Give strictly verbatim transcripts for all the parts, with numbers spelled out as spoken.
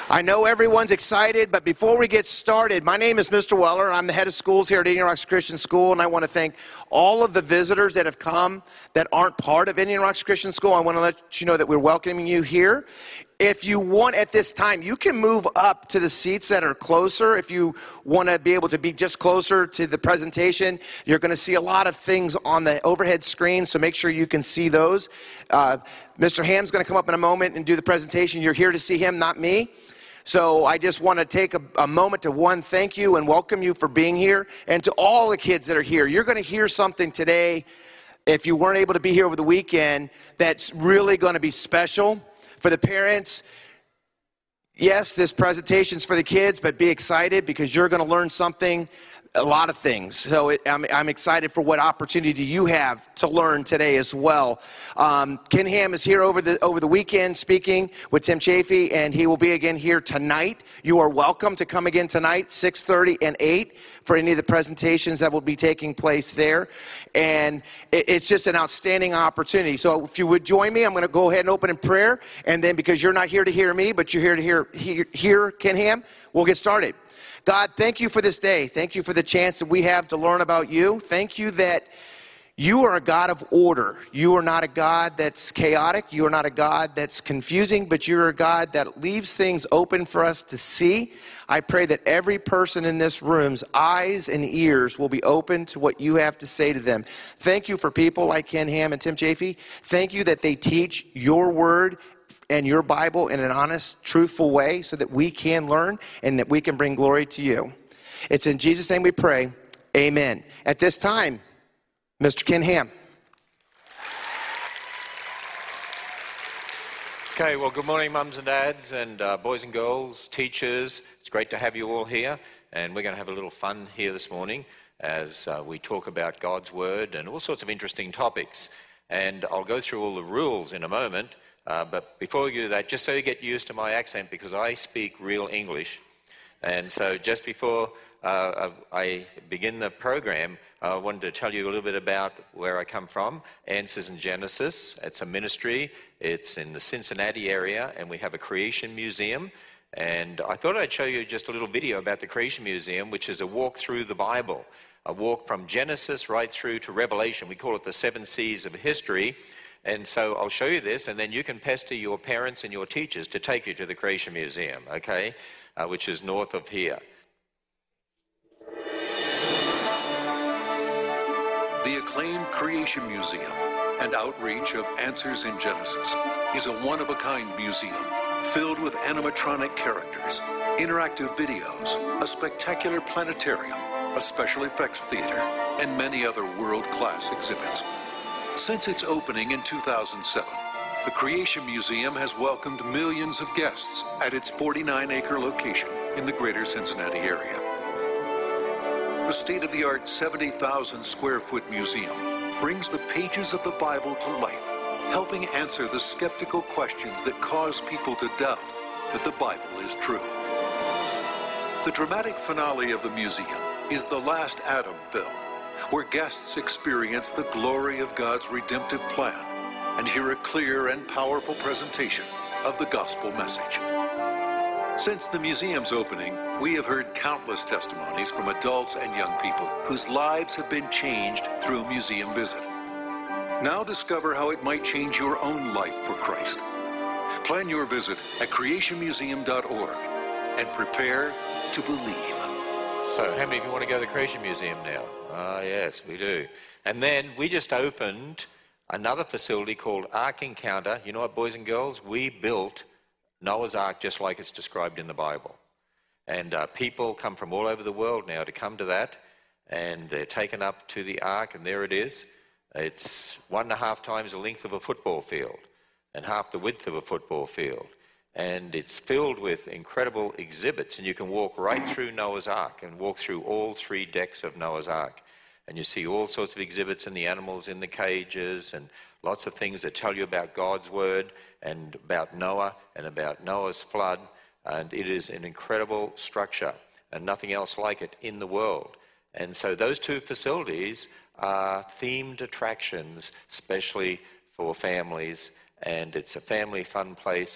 I know everyone's excited, but before we get started, my name is Mister Weller. I'm the head of schools here at Indian Rocks Christian School, and I want to thank all of the visitors that have come that aren't part of Indian Rocks Christian School. I want to let you know that we're welcoming you here. If you want at this time, you can move up to the seats that are closer. If you want to be able to be just closer to the presentation, you're going to see a lot of things on the overhead screen, so make sure you can see those. Uh, Mister Ham's going to come up in a moment and do the presentation. You're here to see him, not me. So I just want to take a, a moment to, one, thank you and welcome you for being here. And to all the kids that are here, you're going to hear something today, if you weren't able to be here over the weekend, that's really going to be special. For the parents, yes, this presentation's for the kids, but be excited because you're going to learn something, a lot of things. So it, I'm, I'm excited for what opportunity you have to learn today as well. Um, Ken Ham is here over the over the weekend speaking with Tim Chafee, and he will be again here tonight. You are welcome to come again tonight, six thirty and eight, for any of the presentations that will be taking place there. And it, it's just an outstanding opportunity. So if you would join me, I'm going to go ahead and open in prayer. And then because you're not here to hear me, but you're here to hear, hear, hear Ken Ham, we'll get started. God, thank you for this day. Thank you for the chance that we have to learn about you. Thank you that you are a God of order. You are not a God that's chaotic. You are not a God that's confusing, but you're a God that leaves things open for us to see. I pray that every person in this room's eyes and ears will be open to what you have to say to them. Thank you for people like Ken Ham and Tim Chafee. Thank you that they teach your word and your Bible in an honest, truthful way so that we can learn and that we can bring glory to you. It's in Jesus' name we pray. Amen. At this time, Mister Ken Ham. Okay, well, good morning, mums and dads and uh, boys and girls, teachers. It's great to have you all here, and we're going to have a little fun here this morning as uh, we talk about God's Word and all sorts of interesting topics. And I'll go through all the rules in a moment. Uh, but before we do that, just so you get used to my accent, because I speak real English. And so just before uh, I begin the program, I wanted to tell you a little bit about where I come from. Answers in Genesis. It's a ministry. It's in the Cincinnati area, and we have a creation museum. And I thought I'd show you just a little video about the Creation Museum, which is a walk through the Bible, a walk from Genesis right through to Revelation. We call it the seven C's of history. And so I'll show you this, and then you can pester your parents and your teachers to take you to the Creation Museum, okay, uh, which is north of here. The acclaimed Creation Museum and outreach of Answers in Genesis is a one-of-a-kind museum filled with animatronic characters, interactive videos, a spectacular planetarium, a special effects theater, and many other world-class exhibits. Since its opening in two thousand seven, the Creation Museum has welcomed millions of guests at its forty-nine acre location in the greater Cincinnati area. The state-of-the-art seventy thousand square foot museum brings the pages of the Bible to life, helping answer the skeptical questions that cause people to doubt that the Bible is true. The dramatic finale of the museum is The Last Adam film, where guests experience the glory of God's redemptive plan and hear a clear and powerful presentation of the gospel message. Since the museum's opening, we have heard countless testimonies from adults and young people whose lives have been changed through a museum visit. Now discover how it might change your own life for Christ. Plan your visit at creation museum dot org and prepare to believe. So how many of you want to go to the Creation Museum now? Ah, yes, we do. And then we just opened another facility called Ark Encounter. You know what, boys and girls? We built Noah's Ark just like it's described in the Bible. And uh, people come from all over the world now to come to that, and they're taken up to the Ark, and there it is. It's one and a half times the length of a football field and half the width of a football field. And it's filled with incredible exhibits, and you can walk right through Noah's Ark and walk through all three decks of Noah's Ark. And you see all sorts of exhibits and the animals in the cages and lots of things that tell you about God's Word and about Noah and about Noah's flood. And it is an incredible structure and nothing else like it in the world. And so those two facilities are themed attractions, especially for families. And it's a family fun place.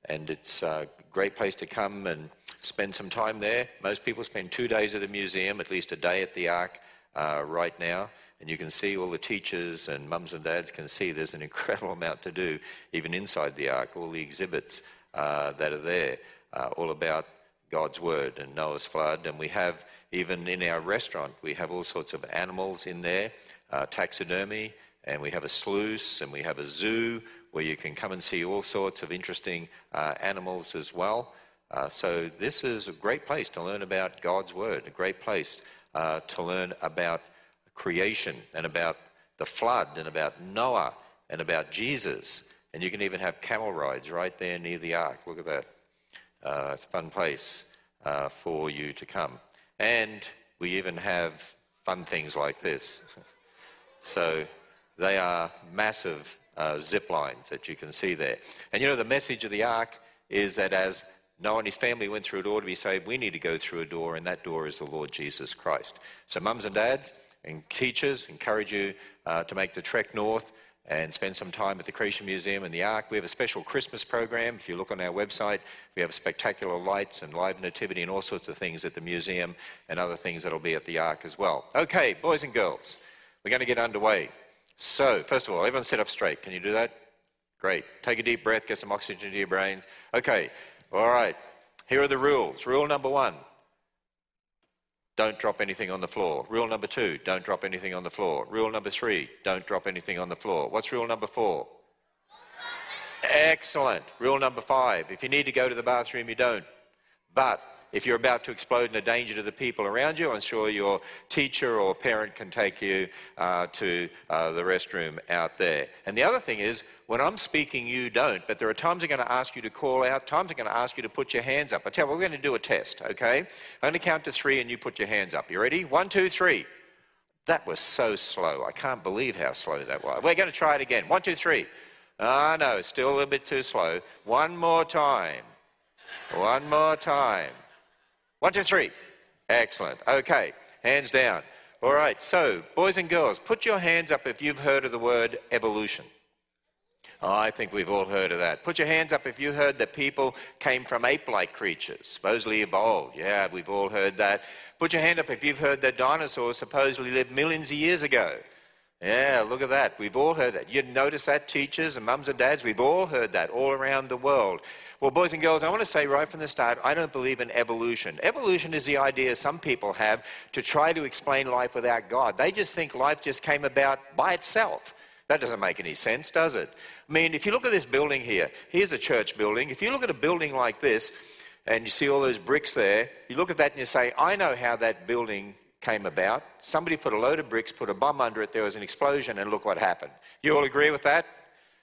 and it's a great place to come and spend some time there. Most people spend two days at the museum, at least a day at the Ark uh, right now, and you can see all the teachers and mums and dads can see there's an incredible amount to do even inside the Ark, all the exhibits uh, that are there, uh, all about God's Word and Noah's flood. And we have, even in our restaurant, we have all sorts of animals in there, uh, taxidermy, and we have a sluice, and we have a zoo where you can come and see all sorts of interesting uh, animals as well. Uh, so this is a great place to learn about God's Word, a great place uh, to learn about creation and about the flood and about Noah and about Jesus. And you can even have camel rides right there near the Ark. Look at that. Uh, it's a fun place uh, for you to come. And we even have fun things like this. So they are massive uh, zip lines that you can see there. And you know, the message of the Ark is that as Noah and his family went through a door to be saved, we need to go through a door, and that door is the Lord Jesus Christ. So mums and dads and teachers, encourage you uh, to make the trek north and spend some time at the Creation Museum and the Ark. We have a special Christmas program. If you look on our website, we have spectacular lights and live nativity and all sorts of things at the museum and other things that will be at the Ark as well. Okay, boys and girls, we're going to get underway. So, first of all, everyone sit up straight. Can you do that? Great. Take a deep breath, get some oxygen to your brains. Okay, all right. Here are the rules. Rule number one, don't drop anything on the floor. Rule number two, don't drop anything on the floor. Rule number three, don't drop anything on the floor. What's rule number four? Excellent. Rule number five, if you need to go to the bathroom, you don't. But if you're about to explode and a danger to the people around you, I'm sure your teacher or parent can take you uh, to uh, the restroom out there. And the other thing is, when I'm speaking, you don't, but there are times I'm going to ask you to call out, times I'm going to ask you to put your hands up. I tell you, we're going to do a test, okay? I'm going to count to three and you put your hands up. You ready? One, two, three. That was so slow. I can't believe how slow that was. We're going to try it again. One, two, three. Ah, no, still a little bit too slow. One more time. One more time. One, two, three. Excellent. Okay, hands down. All right, so boys and girls, put your hands up if you've heard of the word evolution. Oh, I think we've all heard of that. Put your hands up if you heard that people came from ape-like creatures, supposedly evolved. Yeah, we've all heard that. Put your hand up if you've heard that dinosaurs supposedly lived millions of years ago. Yeah, look at that. We've all heard that. You notice that, teachers and mums and dads? We've all heard that all around the world. Well, boys and girls, I want to say right from the start, I don't believe in evolution. Evolution is the idea some people have to try to explain life without God. They just think life just came about by itself. That doesn't make any sense, does it? I mean, if you look at this building here, here's a church building. If you look at a building like this and you see all those bricks there, you look at that and you say, I know how that building came about. Somebody put a load of bricks, put a bomb under it, there was an explosion, and look what happened. You all agree with that?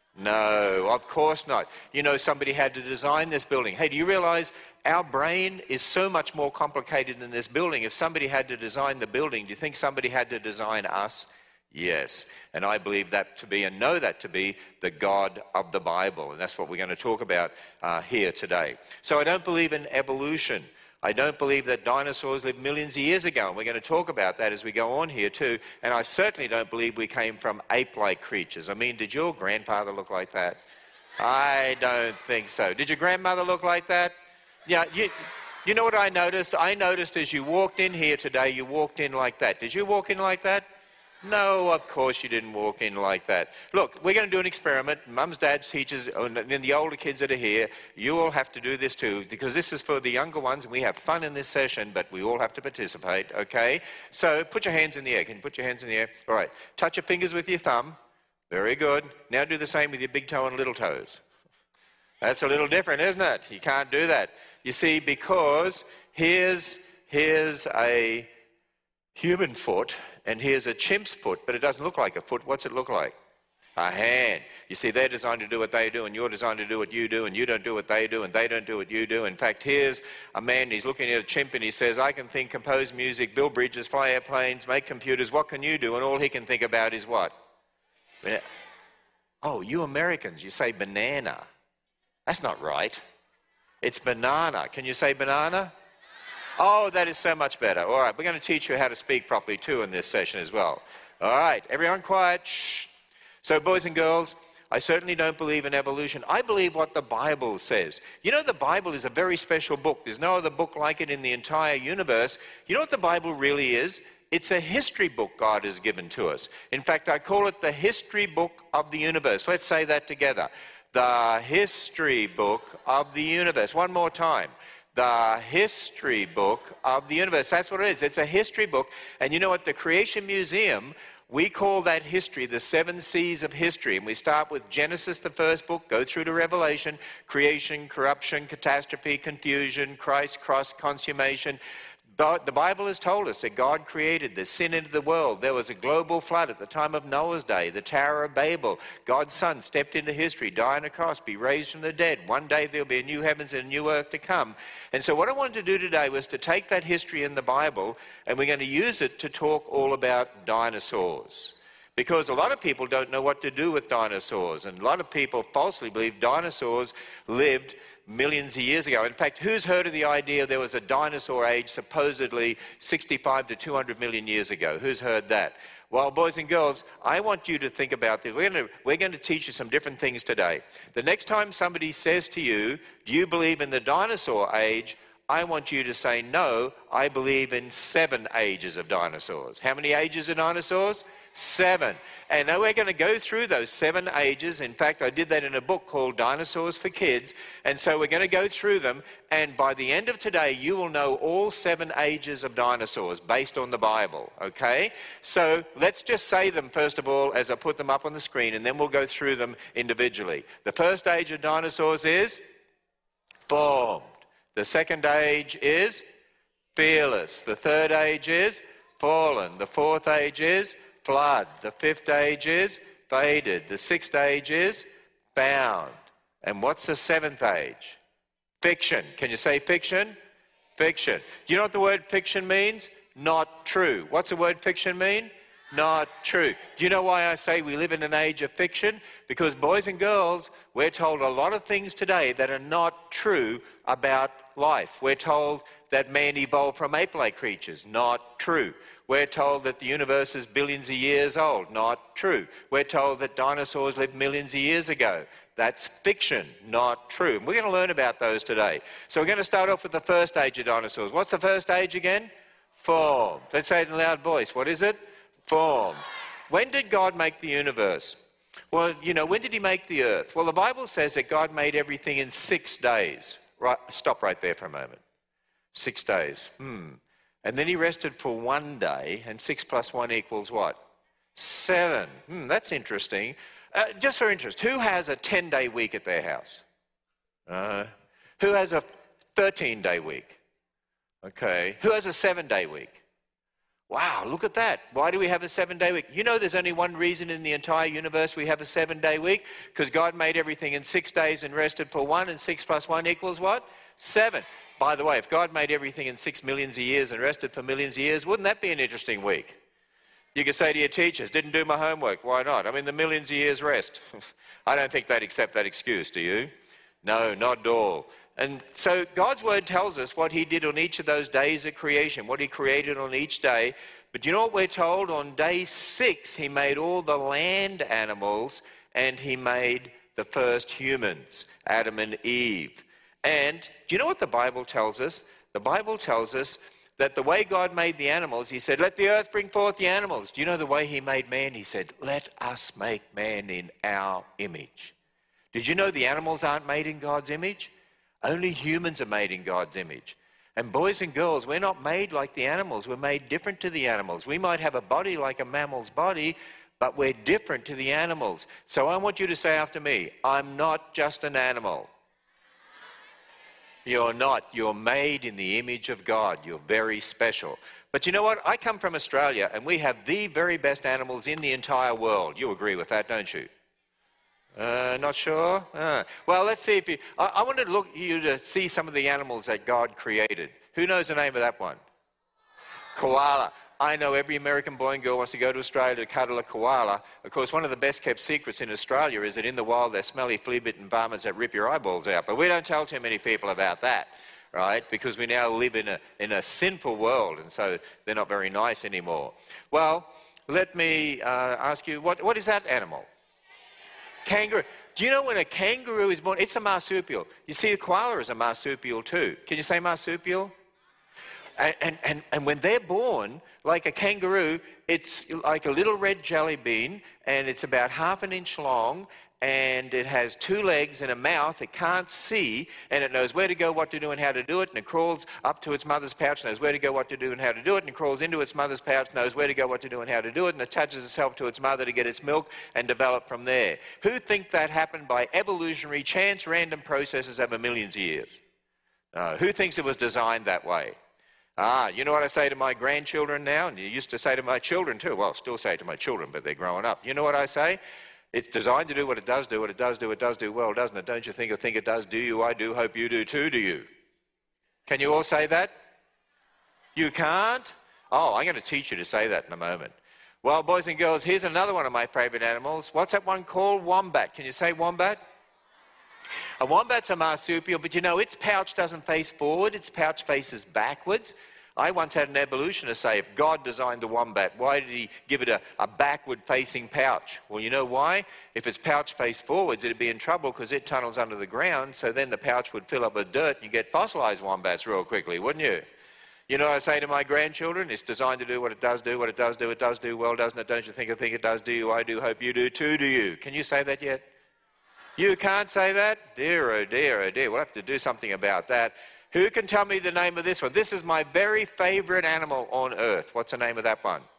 No, of course not. You know, somebody had to design this building. Hey, do you realize our brain is so much more complicated than this building? If somebody had to design the building, do you think somebody had to design us? Yes, and I believe that to be and know that to be the God of the Bible, and that's what we're going to talk about uh, here today. So I don't believe in evolution. I don't believe that dinosaurs lived millions of years ago, and we're going to talk about that as we go on here too. And I certainly don't believe we came from ape-like creatures. I mean, did your grandfather look like that? I don't think so. Did your grandmother look like that? Yeah, you, you know what I noticed? I noticed as you walked in here today, you walked in like that. Did you walk in like that? No, of course you didn't walk in like that. Look, we're going to do an experiment. Mums, dads, teachers, and then the older kids that are here, you all have to do this too, because this is for the younger ones. We have fun in this session, but we all have to participate, okay? So put your hands in the air. Can you put your hands in the air? All right. Touch your fingers with your thumb. Very good. Now do the same with your big toe and little toes. That's a little different, isn't it? You can't do that. You see, because here's, here's a human foot, and here's a chimp's foot, but it doesn't look like a foot. What's it look like? A hand. You see, they're designed to do what they do, and you're designed to do what you do, and you don't do what they do, and they don't do what you do. In fact, here's a man, he's looking at a chimp, and he says, I can think, compose music, build bridges, fly airplanes, make computers. What can you do? And all he can think about is what? Oh, you Americans, you say banana. That's not right. It's banana. Can you say banana? Oh, that is so much better. All right, we're going to teach you how to speak properly too in this session as well. All right, everyone quiet. Shh. So boys and girls, I certainly don't believe in evolution. I believe what the Bible says. You know, the Bible is a very special book. There's no other book like it in the entire universe. You know what the Bible really is? It's a history book God has given to us. In fact, I call it the history book of the universe. Let's say that together. The history book of the universe. One more time. The history book of the universe. That's what it is. It's a history book. And you know what? The Creation Museum, we call that history the seven C's of history. And we start with Genesis, the first book, go through to Revelation, creation, corruption, catastrophe, confusion, Christ, cross, consummation. But the Bible has told us that God created the sin into the world. There was a global flood at the time of Noah's day, the Tower of Babel. God's Son stepped into history, die on a cross, be raised from the dead. One day there'll be a new heavens and a new earth to come. And so what I wanted to do today was to take that history in the Bible, and we're going to use it to talk all about dinosaurs. Because a lot of people don't know what to do with dinosaurs, and a lot of people falsely believe dinosaurs lived millions of years ago. In fact, who's heard of the idea there was a dinosaur age supposedly sixty-five to two hundred million years ago? Who's heard that? Well, boys and girls, I want you to think about this. We're going to, we're going to teach you some different things today. The next time somebody says to you, do you believe in the dinosaur age? I want you to say, no, I believe in seven ages of dinosaurs. How many ages of dinosaurs? Seven. And now we're going to go through those seven ages. In fact, I did that in a book called Dinosaurs for Kids. And so we're going to go through them. And by the end of today, you will know all seven ages of dinosaurs based on the Bible. Okay? So let's just say them, first of all, as I put them up on the screen, and then we'll go through them individually. The first age of dinosaurs is formed. The second age is fearless. The third age is fallen. The fourth age is flood. The fifth age is faded. The sixth age is bound. And what's the seventh age? Fiction. Can you say fiction? Fiction. Do you know what the word fiction means? Not true. What's the word fiction mean? Not true. Do you know why I say we live in an age of fiction? Because boys and girls, we're told a lot of things today that are not true about life. We're told that man evolved from ape-like creatures. Not true. We're told that the universe is billions of years old. Not true. We're told that dinosaurs lived millions of years ago. That's fiction, not true. And we're going to learn about those today. So we're going to start off with the first age of dinosaurs. What's the first age again? Formed. Let's say it in a loud voice. What is it? Formed. When did God make the universe? Well, you know, when did he make the earth? Well, the Bible says that God made everything in six days. Right, stop right there for a moment. Six days. Hmm. And then he rested for one day, and six plus one equals what? Seven. Hmm, that's interesting. Uh, just for interest, who has a ten-day week at their house? Uh, who has a thirteen-day week? Okay. Who has a seven-day week? Wow, look at that. Why do we have a seven-day week? You know there's only one reason in the entire universe we have a seven-day week? Because God made everything in six days and rested for one, and six plus one equals what? Seven. By the way, if God made everything in six millions of years and rested for millions of years, wouldn't that be an interesting week? You could say to your teachers, didn't do my homework. Why not? I mean, the millions of years rest. I don't think they'd accept that excuse, do you? No, not at all. And so God's word tells us what he did on each of those days of creation, what he created on each day. But you know what we're told? On day six, he made all the land animals, and he made the first humans, Adam and Eve. And do you know what the Bible tells us? The Bible tells us that the way God made the animals, he said, let the earth bring forth the animals. Do you know the way he made man? He said, let us make man in our image. Did you know the animals aren't made in God's image? Only humans are made in God's image. And boys and girls, we're not made like the animals. We're made different to the animals. We might have a body like a mammal's body, but we're different to the animals. So I want you to say after me, I'm not just an animal. You're not. You're made in the image of God. You're very special. But you know what? I come from Australia, and we have the very best animals in the entire world. You agree with that, don't you? Uh, not sure? Uh, well, let's see if you... I, I want to look you to see some of the animals that God created. Who knows the name of that one? Koala. I know every American boy and girl wants to go to Australia to cuddle a koala. Of course, one of the best kept secrets in Australia is that in the wild they're smelly, flea-bitten farmers that rip your eyeballs out. But we don't tell too many people about that, right? Because we now live in a, in a sinful world, and so they're not very nice anymore. Well, let me uh, ask you, what, what is that animal? Kangaroo. Do you know when a kangaroo is born? It's a marsupial. You see, a koala is a marsupial too. Can you say marsupial? And, and, and, and when they're born, like a kangaroo, it's like a little red jelly bean, and it's about half an inch long, and it has two legs and a mouth. It can't see, and it knows where to go, what to do, and how to do it, and it crawls up to its mother's pouch, knows where to go, what to do, and how to do it, and it crawls into its mother's pouch, knows where to go, what to do, and how to do it, and attaches itself to its mother to get its milk and develop from there. Who think that happened by evolutionary, chance, random processes over millions of years? Uh, who thinks it was designed that way? Ah, you know what I say to my grandchildren now, and you used to say to my children too. Well, still say it to my children, but they're growing up. You know what I say? It's designed to do what it does do, what it does do, it does do well, doesn't it? Don't you think or think it does? Do you? I do. Hope you do too, do you? Can you all say that? You can't? Oh, I'm going to teach you to say that in a moment. Well, boys and girls, here's another one of my favorite animals. What's that one called? Wombat. Can you say wombat? A wombat's a marsupial, but you know, its pouch doesn't face forward, its pouch faces backwards. I once had an evolutionist say, if God designed the wombat, why did he give it a, a backward-facing pouch? Well, you know why? If its pouch faced forwards, it'd be in trouble because it tunnels under the ground, so then the pouch would fill up with dirt and you get fossilized wombats real quickly, wouldn't you? You know what I say to my grandchildren? It's designed to do what it does do, what it does do, it does do well, doesn't it? Don't you think I think it does? Do you? I do. Hope you do too, do you? Can you say that yet? You can't say that? Dear, oh dear, oh dear. We'll have to do something about that. Who can tell me the name of this one? This is my very favorite animal on earth. What's the name of that one?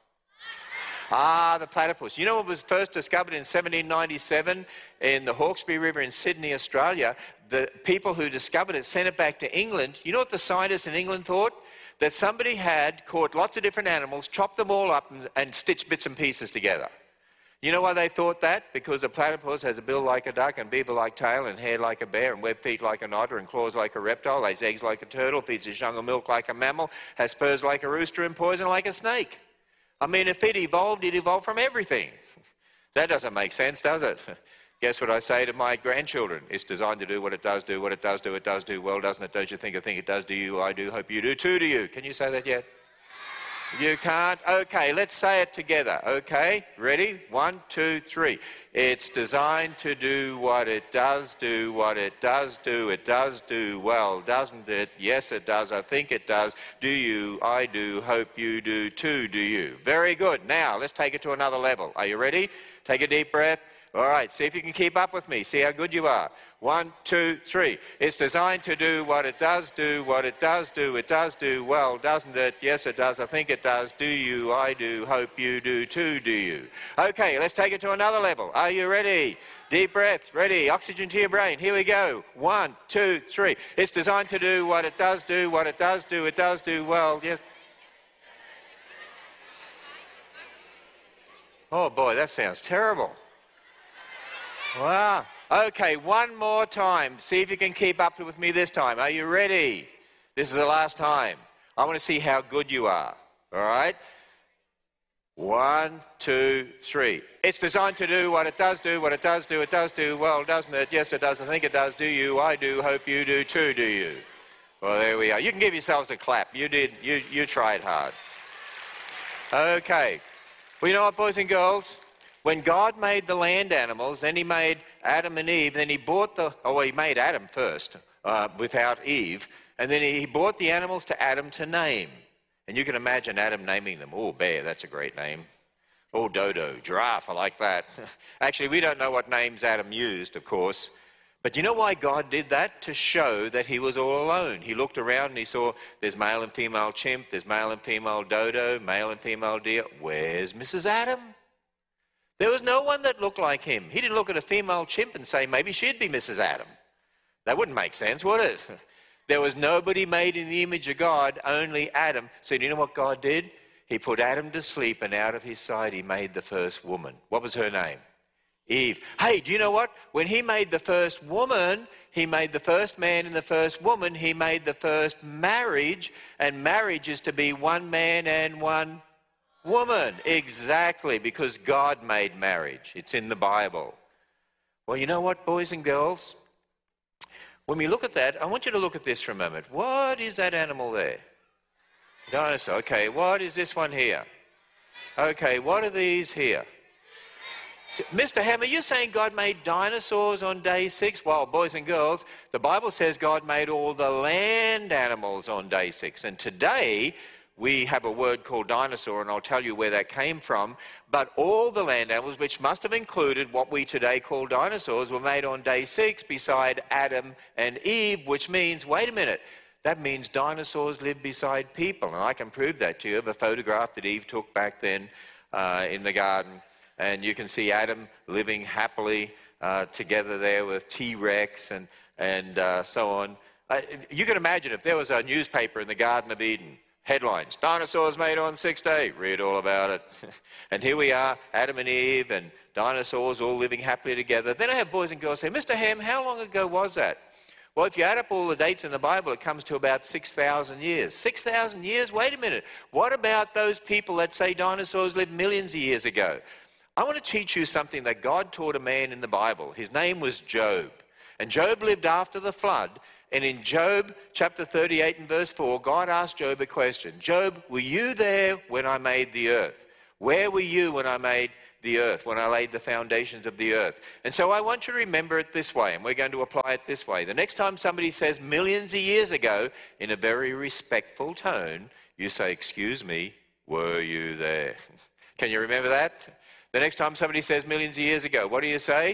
Ah, the platypus. You know, it was first discovered in seventeen ninety-seven in the Hawkesbury River in Sydney, Australia. The people who discovered it sent it back to England. You know what the scientists in England thought? That somebody had caught lots of different animals, chopped them all up and, and stitched bits and pieces together. You know why they thought that? Because a platypus has a bill like a duck and beaver-like tail and hair like a bear and webbed feet like an otter and claws like a reptile, lays eggs like a turtle, feeds its young on milk like a mammal, has spurs like a rooster and poison like a snake. I mean, if it evolved, it evolved from everything. That doesn't make sense, does it? Guess what I say to my grandchildren? It's designed to do what it does do, what it does do, it does do well, doesn't it? Don't you think I think it does? Do you? I do. Hope you do too, do you? Can you say that yet? You can't? Okay, let's say it together. Okay, ready? One, two, three. It's designed to do what it does do, what it does do, it does do well, doesn't it? Yes, it does. I think it does. Do you? I do. Hope you do too, do you? Very good. Now, let's take it to another level. Are you ready? Take a deep breath. All right, see if you can keep up with me. See how good you are. One, two, three. It's designed to do what it does do, what it does do, it does do well, doesn't it? Yes, it does. I think it does. Do you? I do. Hope you do too, do you? Okay, let's take it to another level. Are you ready? Deep breath. Ready. Oxygen to your brain. Here we go. One, two, three. It's designed to do what it does do, what it does do, it does do well. Yes. Oh, boy, that sounds terrible. Wow. Okay, one more time. See if you can keep up with me this time. Are you ready? This is the last time. I want to see how good you are. All right? One, two, three. It's designed to do what it does do, what it does do, it does do well, doesn't it? Yes, it does. I think it does. Do you? I do. Hope you do too, do you? Well, there we are. You can give yourselves a clap. You did. You, you tried hard. Okay. Well, you know what, boys and girls? When God made the land animals, then he made Adam and Eve, then he brought the, oh, well, he made Adam first, uh, without Eve, and then he brought the animals to Adam to name. And you can imagine Adam naming them. Oh, bear, that's a great name. Oh, dodo, giraffe, I like that. Actually, we don't know what names Adam used, of course. But you know why God did that? To show that he was all alone. He looked around and he saw there's male and female chimp, there's male and female dodo, male and female deer. Where's Missus Adam? There was no one that looked like him. He didn't look at a female chimp and say, maybe she'd be Missus Adam. That wouldn't make sense, would it? There was nobody made in the image of God, only Adam. So do you know what God did? He put Adam to sleep, and out of his side he made the first woman. What was her name? Eve. Hey, do you know what? When he made the first woman, he made the first man and the first woman. He made the first marriage, and marriage is to be one man and one woman. Exactly, because God made marriage. It's in the Bible. Well, you know what, boys and girls? When we look at that, I want you to look at this for a moment. What is that animal there? Dinosaur. Okay, what is this one here? Okay, what are these here? Mister Ham, are you saying God made dinosaurs on day six? Well, boys and girls, the Bible says God made all the land animals on day six. And today, we have a word called dinosaur, and I'll tell you where that came from. But all the land animals, which must have included what we today call dinosaurs, were made on day six beside Adam and Eve, which means, wait a minute, that means dinosaurs lived beside people. And I can prove that to you of a photograph that Eve took back then uh, in the garden. And you can see Adam living happily uh, together there with T-Rex and, and uh, so on. Uh, you can imagine if there was a newspaper in the Garden of Eden, headlines, dinosaurs made on sixth day, read all about it. And here we are, Adam and Eve and dinosaurs all living happily together. Then I have boys and girls say, Mister Ham, how long ago was that? Well, if you add up all the dates in the Bible, it comes to about six thousand years. six thousand years? Wait a minute. What about those people that say dinosaurs lived millions of years ago? I want to teach you something that God taught a man in the Bible. His name was Job. And Job lived after the flood. And in Job chapter thirty-eight and verse four, God asked Job a question. Job, were you there when I made the earth? Where were you when I made the earth, when I laid the foundations of the earth? And so I want you to remember it this way, and we're going to apply it this way. The next time somebody says millions of years ago, in a very respectful tone, you say, excuse me, were you there? Can you remember that? The next time somebody says millions of years ago, what do you say?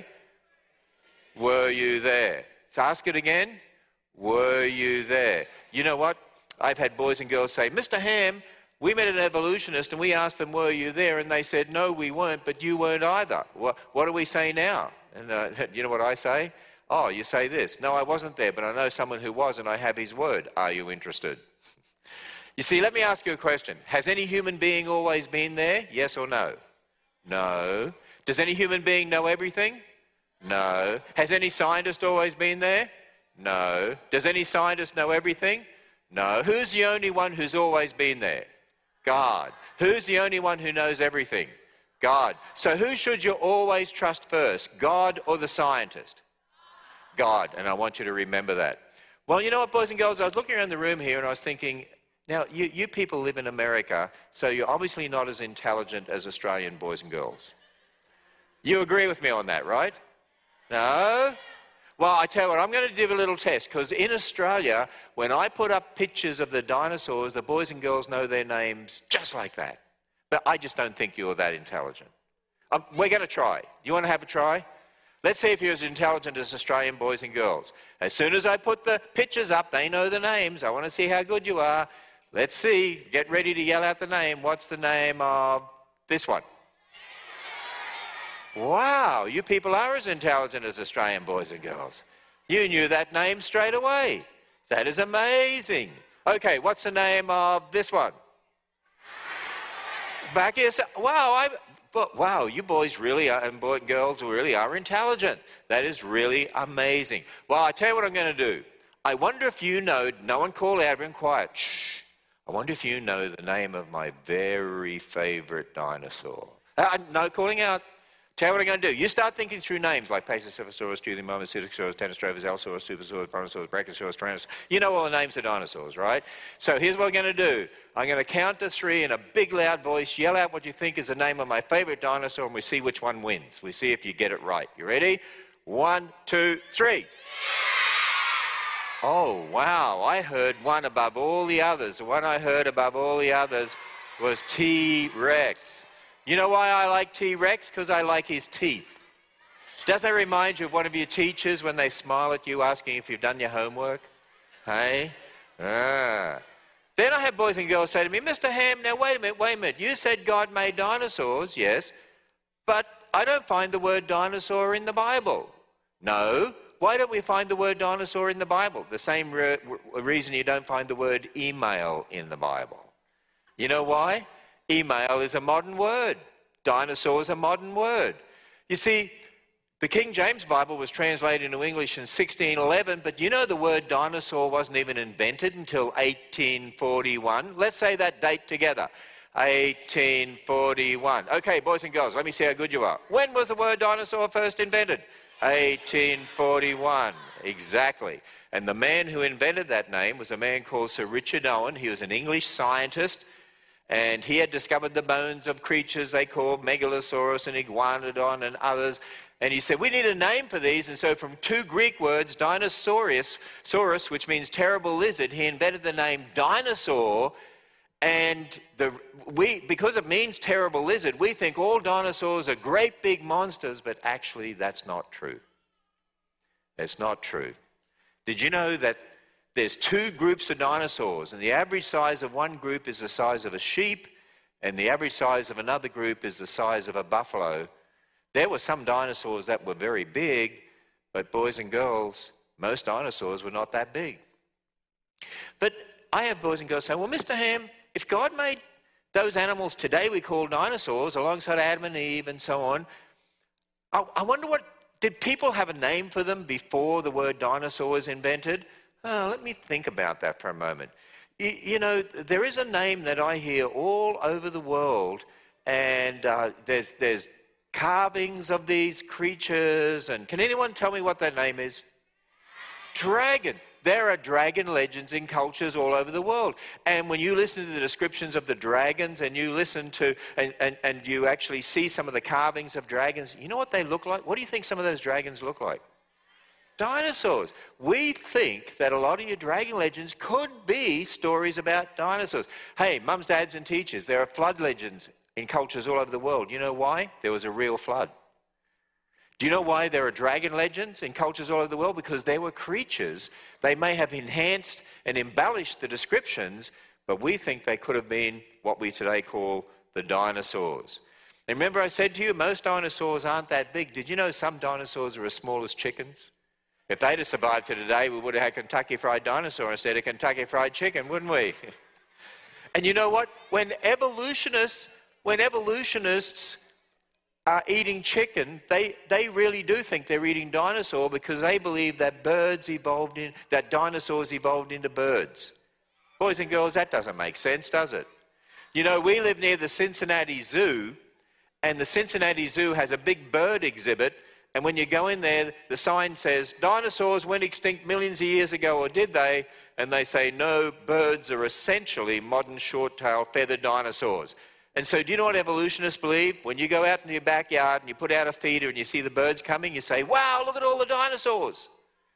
Were you there? So ask it again. Were you there? You know what? I've had boys and girls say, Mister Ham, we met an evolutionist and we asked them, were you there? And they said, no, we weren't, but you weren't either. What, what do we say now? And uh, you know what I say? Oh, you say this. No, I wasn't there, but I know someone who was and I have his word. Are you interested? You see, let me ask you a question. Has any human being always been there? Yes or no? No. Does any human being know everything? No. Has any scientist always been there? No. Does any scientist know everything? No. Who's the only one who's always been there? God. Who's the only one who knows everything? God. So who should you always trust first, God or the scientist? God. And I want you to remember that. Well, you know what, boys and girls, I was looking around the room here and I was thinking, now, you, you people live in America, so you're obviously not as intelligent as Australian boys and girls. You agree with me on that, right? No? Well, I tell you what, I'm going to do a little test, because in Australia, when I put up pictures of the dinosaurs, the boys and girls know their names just like that. But I just don't think you're that intelligent. Um, we're going to try. You want to have a try? Let's see if you're as intelligent as Australian boys and girls. As soon as I put the pictures up, they know the names. I want to see how good you are. Let's see. Get ready to yell out the name. What's the name of this one? Wow, you people are as intelligent as Australian boys and girls. You knew that name straight away. That is amazing. Okay, what's the name of this one? Back here. Wow, I, but wow, you boys really are, and boys and girls really are intelligent. That is really amazing. Well, I tell you what I'm going to do. I wonder if you know, no one call out, everyone quiet. Shh. I wonder if you know the name of my very favorite dinosaur. Uh, no calling out. Tell you what I'm going to do. You start thinking through names like Paceocephalus, Juliomyrmex, Psittacosaurus, Tenostratus, Allosaurus, Supersaurus, Brontosaurus, Brachiosaurus, Tyrannosaurus. You know all the names of dinosaurs, right? So here's what I'm going to do. I'm going to count to three in a big loud voice, yell out what you think is the name of my favorite dinosaur, and we see which one wins. We see if you get it right. You ready? One, two, three. Oh, wow. I heard one above all the others. The one I heard above all the others was T-Rex. You know why I like T-Rex? Because I like his teeth. Doesn't that remind you of one of your teachers when they smile at you asking if you've done your homework? Hey? Ah. Then I have boys and girls say to me, Mister Ham, now wait a minute, wait a minute. You said God made dinosaurs, yes, but I don't find the word dinosaur in the Bible. No. Why don't we find the word dinosaur in the Bible? The same re reason you don't find the word email in the Bible. You know why? Email is a modern word. Dinosaur is a modern word. You see, the King James Bible was translated into English in sixteen eleven, but you know the word dinosaur wasn't even invented until eighteen forty-one. Let's say that date together. eighteen forty-one. Okay, boys and girls, let me see how good you are. When was the word dinosaur first invented? eighteen forty-one. Exactly. And the man who invented that name was a man called Sir Richard Owen. He was an English scientist. And he had discovered the bones of creatures they called Megalosaurus and Iguanodon and others. And he said, we need a name for these. And so from two Greek words, Dinosaurus, saurus, which means terrible lizard, he invented the name dinosaur. And the, we, because it means terrible lizard, we think all dinosaurs are great big monsters, but actually that's not true. It's not true. Did you know that there's two groups of dinosaurs, and the average size of one group is the size of a sheep, and the average size of another group is the size of a buffalo? There were some dinosaurs that were very big, but boys and girls, most dinosaurs were not that big. But I have boys and girls say, well, Mister Ham, if God made those animals today we call dinosaurs, alongside Adam and Eve and so on, I, I wonder what, did people have a name for them before the word dinosaur was invented? Oh, let me think about that for a moment. You, you know, there is a name that I hear all over the world, and uh, there's, there's carvings of these creatures, and can anyone tell me what that name is? Dragon. There are dragon legends in cultures all over the world. And when you listen to the descriptions of the dragons, and you listen to, and, and, and you actually see some of the carvings of dragons, you know what they look like? What do you think some of those dragons look like? Dinosaurs. We think that a lot of your dragon legends could be stories about dinosaurs. Hey, mums, dads, and teachers, there are flood legends in cultures all over the world. You know why? There was a real flood. Do you know why there are dragon legends in cultures all over the world? Because there were creatures. They may have enhanced and embellished the descriptions, but we think they could have been what we today call the dinosaurs. And remember I said to you, most dinosaurs aren't that big. Did you know some dinosaurs are as small as chickens? If they'd have survived to today, we would have had Kentucky Fried Dinosaur instead of Kentucky Fried Chicken, wouldn't we? And you know what? When evolutionists, when evolutionists are eating chicken, they, they really do think they're eating dinosaur, because they believe that birds evolved in, that dinosaurs evolved into birds. Boys and girls, that doesn't make sense, does it? You know, we live near the Cincinnati Zoo, and the Cincinnati Zoo has a big bird exhibit. And when you go in there, the sign says, dinosaurs went extinct millions of years ago, or did they? And they say, no, birds are essentially modern short-tailed feathered dinosaurs. And so do you know what evolutionists believe? When you go out into your backyard and you put out a feeder and you see the birds coming, you say, wow, look at all the dinosaurs.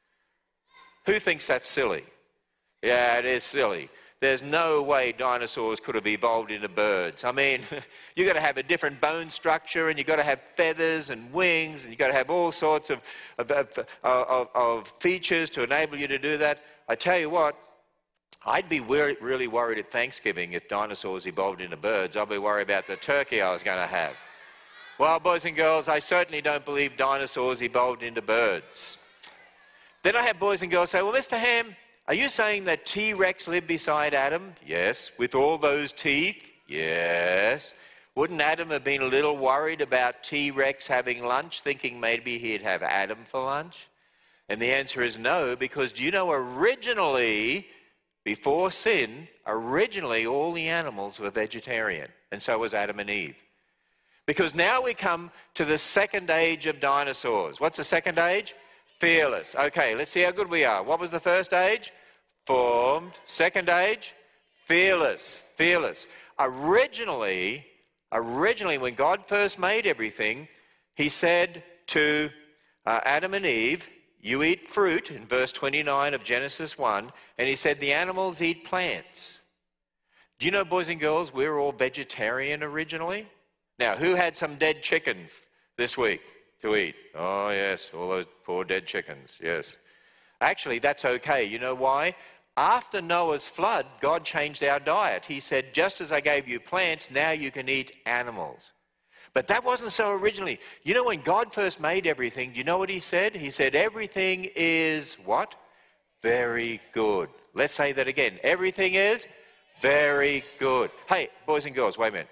Who thinks that's silly? Yeah, it is silly. There's no way dinosaurs could have evolved into birds. I mean, you've got to have a different bone structure, and you've got to have feathers and wings, and you've got to have all sorts of, of, of, of, of features to enable you to do that. I tell you what, I'd be really worried at Thanksgiving if dinosaurs evolved into birds. I'd be worried about the turkey I was going to have. Well, boys and girls, I certainly don't believe dinosaurs evolved into birds. Then I have boys and girls say, well, Mister Ham, are you saying that T-Rex lived beside Adam? Yes. With all those teeth? Yes. Wouldn't Adam have been a little worried about T-Rex having lunch, thinking maybe he'd have Adam for lunch? And the answer is no, because do you know originally, before sin, originally all the animals were vegetarian, and so was Adam and Eve. Because now we come to the second age of dinosaurs. What's the second age? Fearless. Okay, let's see how good we are. What was the first age? Formed. Second age? Fearless. Fearless. Originally, originally when God first made everything, he said to uh, Adam and Eve, you eat fruit, in verse twenty-nine of Genesis one, and he said the animals eat plants. Do you know, boys and girls, we were all vegetarian originally? Now, who had some dead chicken this week to eat? Oh, yes, all those poor dead chickens, yes. Actually, that's okay. You know why? After Noah's flood, God changed our diet. He said, just as I gave you plants, now you can eat animals. But that wasn't so originally. You know, when God first made everything, do you know what he said? He said, everything is what? Very good. Let's say that again. Everything is very good. Hey, boys and girls, wait a minute.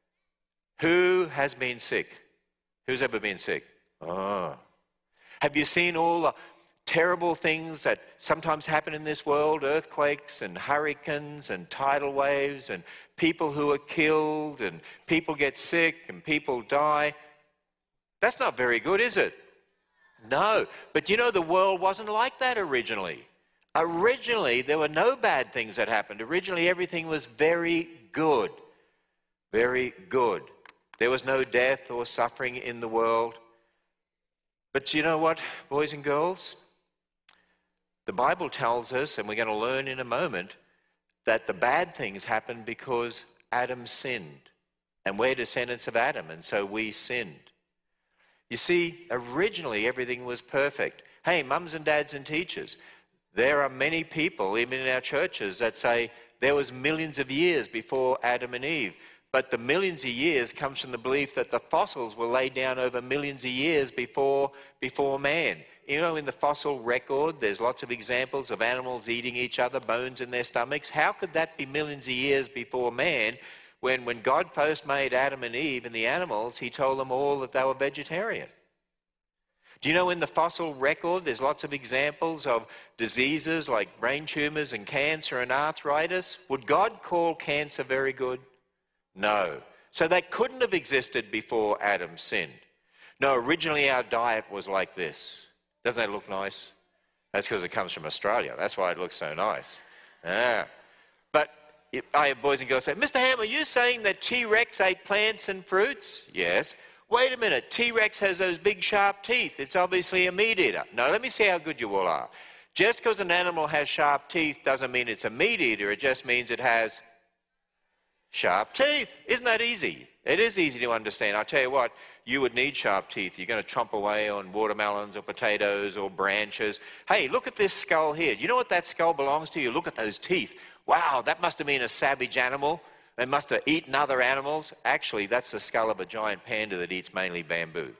Who has been sick? Who's ever been sick? Oh. Have you seen all the terrible things that sometimes happen in this world? Earthquakes and hurricanes and tidal waves and people who are killed and people get sick and people die. That's not very good, is it? No. But you know, the world wasn't like that originally. Originally, there were no bad things that happened. Originally, everything was very good. Very good. There was no death or suffering in the world. But you know what, boys and girls? The Bible tells us, and we're going to learn in a moment, that the bad things happened because Adam sinned. And we're descendants of Adam, and so we sinned. You see, originally everything was perfect. Hey, mums and dads and teachers, there are many people, even in our churches, that say there was millions of years before Adam and Eve. But the millions of years comes from the belief that the fossils were laid down over millions of years before, before man. You know, in the fossil record, there's lots of examples of animals eating each other, bones in their stomachs. How could that be millions of years before man, when, when God first made Adam and Eve and the animals, he told them all that they were vegetarian? Do you know in the fossil record, there's lots of examples of diseases like brain tumors and cancer and arthritis? Would God call cancer very good? No. So they couldn't have existed before Adam sinned. No, originally our diet was like this. Doesn't that look nice? That's because it comes from Australia. That's why it looks so nice. Yeah. But if I have boys and girls say, Mister Ham, are you saying that T-Rex ate plants and fruits? Yes. Wait a minute, T-Rex has those big sharp teeth. It's obviously a meat eater. No, let me see how good you all are. Just because an animal has sharp teeth doesn't mean it's a meat eater. It just means it has sharp teeth. Isn't that easy? It is easy to understand. I'll tell you what, you would need sharp teeth. You're going to chomp away on watermelons or potatoes or branches. Hey, look at this skull here. Do you know what that skull belongs to? You look at those teeth. Wow, that must have been a savage animal. They must have eaten other animals. Actually, that's the skull of a giant panda that eats mainly bamboo.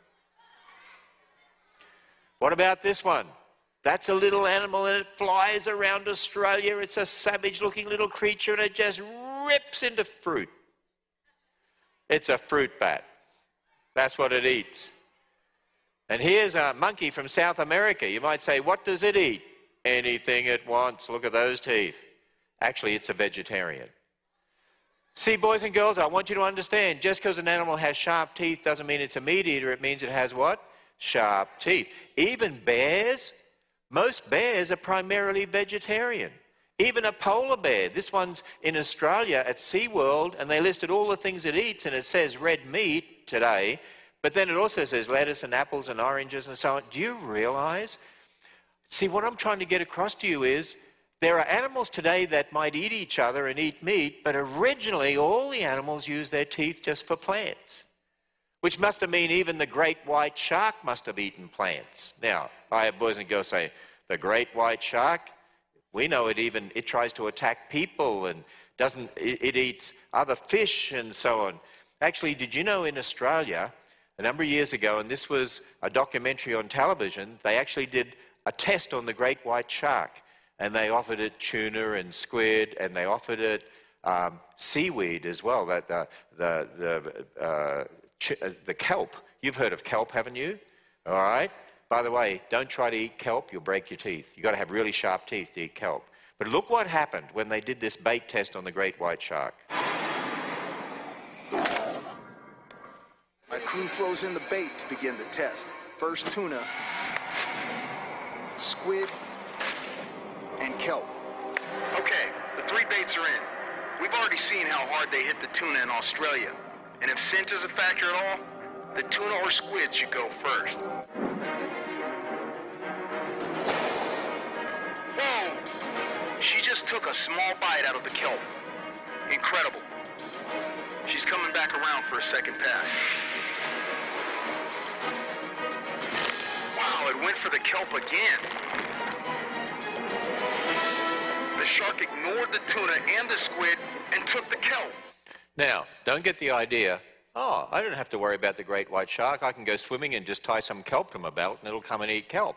What about this one? That's a little animal and it flies around Australia. It's a savage-looking little creature and it just rips into fruit. It's a fruit bat. That's what it eats. And here's a monkey from South America. You might say, what does it eat? Anything it wants. Look at those teeth. Actually, it's a vegetarian. See, boys and girls, I want you to understand, just because an animal has sharp teeth doesn't mean it's a meat eater. It means it has what? Sharp teeth. Even bears, most bears are primarily vegetarian. Even a polar bear. This one's in Australia at SeaWorld, and they listed all the things it eats, and it says red meat today, but then it also says lettuce and apples and oranges and so on. Do you realize? See, what I'm trying to get across to you is, there are animals today that might eat each other and eat meat, but originally all the animals used their teeth just for plants, which must have mean even the great white shark must have eaten plants. Now, I have boys and girls say, the great white shark, we know it even, it tries to attack people and doesn't, it, it eats other fish and so on. Actually, did you know in Australia, a number of years ago, and this was a documentary on television, they actually did a test on the great white shark. And they offered it tuna and squid, and they offered it um, seaweed as well, that the, the, the, uh, ch the kelp. You've heard of kelp, haven't you? All right? By the way, don't try to eat kelp, you'll break your teeth. You've got to have really sharp teeth to eat kelp. But look what happened when they did this bait test on the great white shark. My crew throws in the bait to begin the test. First tuna, squid, and kelp. Okay, the three baits are in. We've already seen how hard they hit the tuna in Australia. And if scent is a factor at all, the tuna or squid should go first. Whoa! She just took a small bite out of the kelp. Incredible. She's coming back around for a second pass. Wow, it went for the kelp again. The shark ignored the tuna and the squid and took the kelp. Now, don't get the idea, oh, I don't have to worry about the great white shark. I can go swimming and just tie some kelp to my belt and it'll come and eat kelp.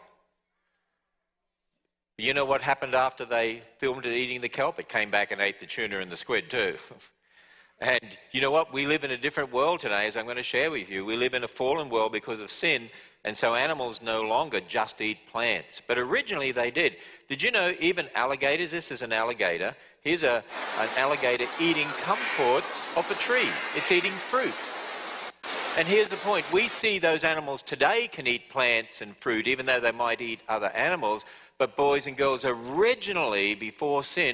You know what happened after they filmed it eating the kelp? It came back and ate the tuna and the squid too. And you know what? We live in a different world today, as I'm going to share with you. We live in a fallen world because of sin, and so animals no longer just eat plants. But originally they did. Did you know even alligators, this is an alligator, here's a, an alligator eating kumquats off a tree. It's eating fruit. And here's the point. We see those animals today can eat plants and fruit, even though they might eat other animals. But boys and girls, originally, before sin,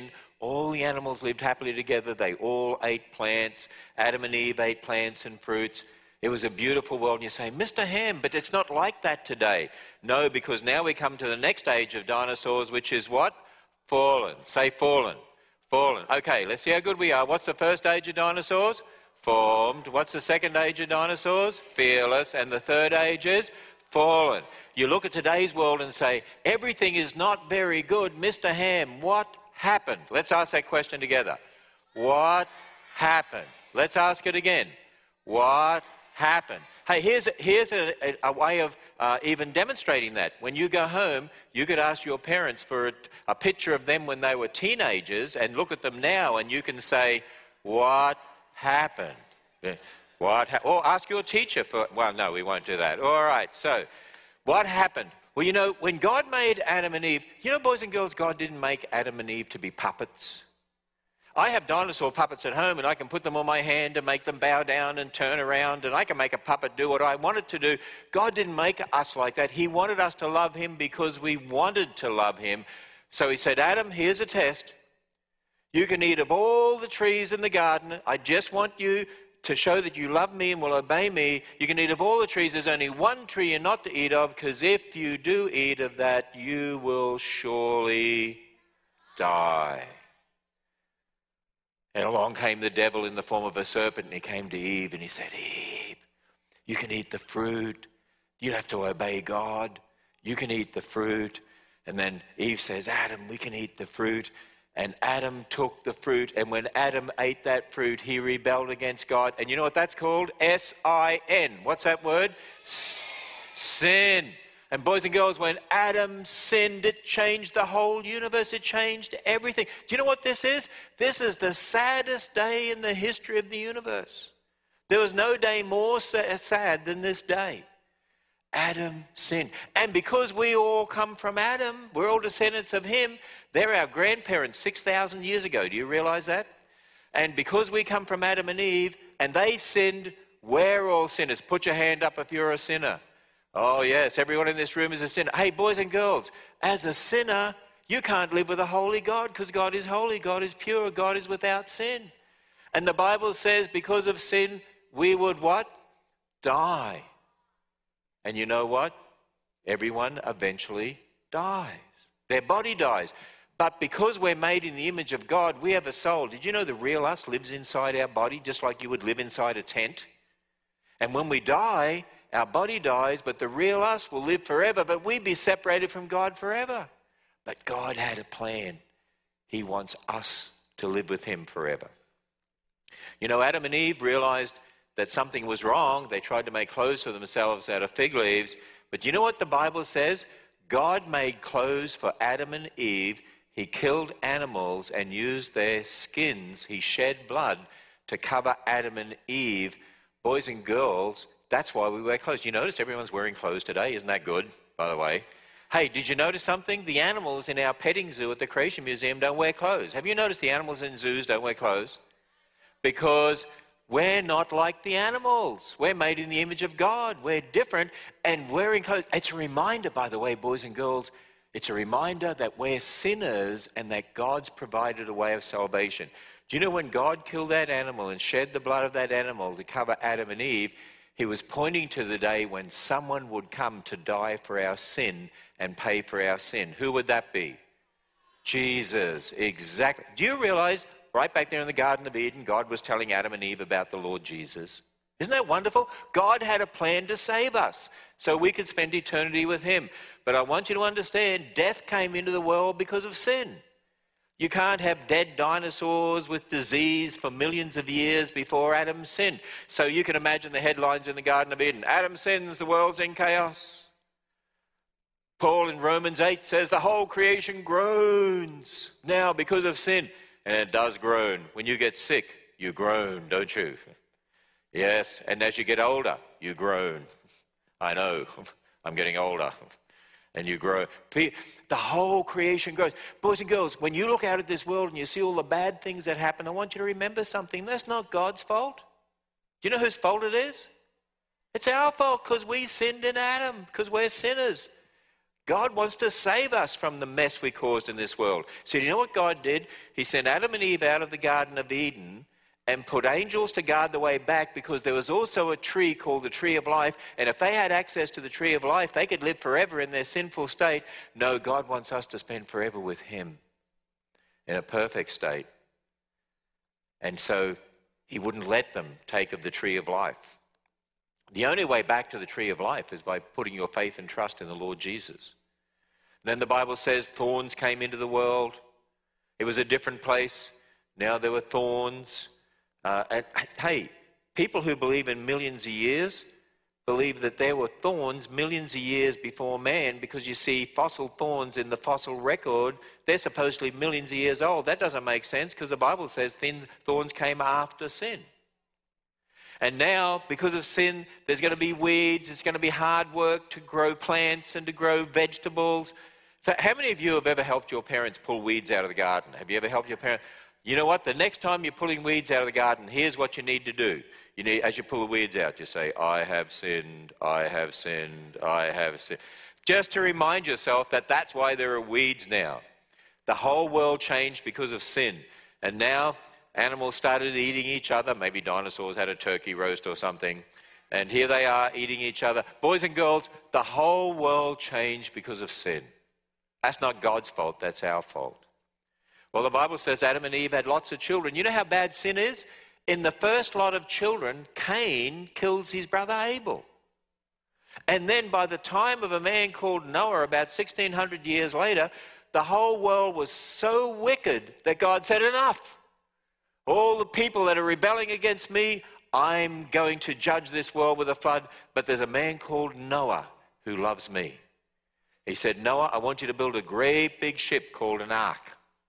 all the animals lived happily together. They all ate plants. Adam and Eve ate plants and fruits. It was a beautiful world. And you say, Mister Ham, but it's not like that today. No, because now we come to the next age of dinosaurs, which is what? Fallen. Say fallen. Fallen. Okay, let's see how good we are. What's the first age of dinosaurs? Formed. What's the second age of dinosaurs? Fearless. And the third age is fallen. You look at today's world and say, everything is not very good. Mister Ham, what happened? Let's ask that question together. What happened? Let's ask it again. What happened? Hey, here's, here's a, a, a way of uh, even demonstrating that. When you go home, you could ask your parents for a, a picture of them when they were teenagers and look at them now, and you can say, what happened? What ha- or ask your teacher for, well, no, we won't do that. All right, so what happened? Well, you know, when God made Adam and Eve, you know, boys and girls, God didn't make Adam and Eve to be puppets. I have dinosaur puppets at home, and I can put them on my hand and make them bow down and turn around, and I can make a puppet do what I want it to do. God didn't make us like that. He wanted us to love him because we wanted to love him. So he said, Adam, here's a test. You can eat of all the trees in the garden. I just want you to show that you love me and will obey me. You can eat of all the trees. There's only one tree you're not to eat of, because if you do eat of that, you will surely die. And along came the devil in the form of a serpent, and he came to Eve, and he said, Eve, you can eat the fruit. You don't have to obey God. You can eat the fruit. And then Eve says, Adam, we can eat the fruit. And Adam took the fruit, and when Adam ate that fruit, he rebelled against God. And you know what that's called? S I N. What's that word? S- sin. And boys and girls, when Adam sinned, it changed the whole universe. It changed everything. Do you know what this is? This is the saddest day in the history of the universe. There was no day more sad than this day. Adam sinned. And because we all come from Adam, we're all descendants of him, they're our grandparents six thousand years ago. Do you realize that? And because we come from Adam and Eve, and they sinned, we're all sinners. Put your hand up if you're a sinner. Oh, yes, everyone in this room is a sinner. Hey, boys and girls, as a sinner, you can't live with a holy God, because God is holy, God is pure, God is without sin. And the Bible says because of sin, we would what? Die. And you know what? Everyone eventually dies. Their body dies. But because we're made in the image of God, we have a soul. Did you know the real us lives inside our body, just like you would live inside a tent? And when we die, our body dies, but the real us will live forever, but we'd be separated from God forever. But God had a plan. He wants us to live with him forever. You know, Adam and Eve realized that something was wrong. They tried to make clothes for themselves out of fig leaves. But you know what the Bible says? God made clothes for Adam and Eve. He killed animals and used their skins. He shed blood to cover Adam and Eve. Boys and girls, that's why we wear clothes. You notice everyone's wearing clothes today. Isn't that good, by the way? Hey, did you notice something? The animals in our petting zoo at the Creation Museum don't wear clothes. Have you noticed the animals in zoos don't wear clothes? Because we're not like the animals. We're made in the image of God. We're different, and wearing clothes. It's a reminder, by the way, boys and girls, it's a reminder that we're sinners and that God's provided a way of salvation. Do you know when God killed that animal and shed the blood of that animal to cover Adam and Eve, he was pointing to the day when someone would come to die for our sin and pay for our sin. Who would that be? Jesus. Exactly. Do you realize right back there in the Garden of Eden, God was telling Adam and Eve about the Lord Jesus? Isn't that wonderful? God had a plan to save us so we could spend eternity with him. But I want you to understand, death came into the world because of sin. You can't have dead dinosaurs with disease for millions of years before Adam sinned. So you can imagine the headlines in the Garden of Eden. Adam sins, the world's in chaos. Paul in Romans eight says the whole creation groans now because of sin. And it does groan. When you get sick, you groan, don't you? Yes, and as you get older, you groan. I know, I'm getting older. And you grow. The whole creation grows. Boys and girls, when you look out at this world and you see all the bad things that happen, I want you to remember something. That's not God's fault. Do you know whose fault it is? It's our fault because we sinned in Adam, because we're sinners. God wants to save us from the mess we caused in this world. So you know what God did? He sent Adam and Eve out of the Garden of Eden and put angels to guard the way back, because there was also a tree called the Tree of Life, and if they had access to the Tree of Life, they could live forever in their sinful state. No, God wants us to spend forever with him in a perfect state. And so he wouldn't let them take of the Tree of Life. The only way back to the Tree of Life is by putting your faith and trust in the Lord Jesus. Then the Bible says thorns came into the world. It was a different place. Now there were thorns. Uh, and hey, people who believe in millions of years believe that there were thorns millions of years before man, because you see fossil thorns in the fossil record, they're supposedly millions of years old. That doesn't make sense, because the Bible says thin thorns came after sin. And now, because of sin, there's going to be weeds, it's going to be hard work to grow plants and to grow vegetables. So how many of you have ever helped your parents pull weeds out of the garden? Have you ever helped your parents? You know what? The next time you're pulling weeds out of the garden, here's what you need to do. You need, as you pull the weeds out, you say, I have sinned, I have sinned, I have sinned. Just to remind yourself that that's why there are weeds now. The whole world changed because of sin. And now animals started eating each other. Maybe dinosaurs had a turkey roast or something. And here they are eating each other. Boys and girls, the whole world changed because of sin. That's not God's fault, that's our fault. Well, the Bible says Adam and Eve had lots of children. You know how bad sin is? In the first lot of children, Cain kills his brother Abel. And then by the time of a man called Noah, about sixteen hundred years later, the whole world was so wicked that God said, enough. All the people that are rebelling against me, I'm going to judge this world with a flood. But there's a man called Noah who loves me. He said, Noah, I want you to build a great big ship called an ark,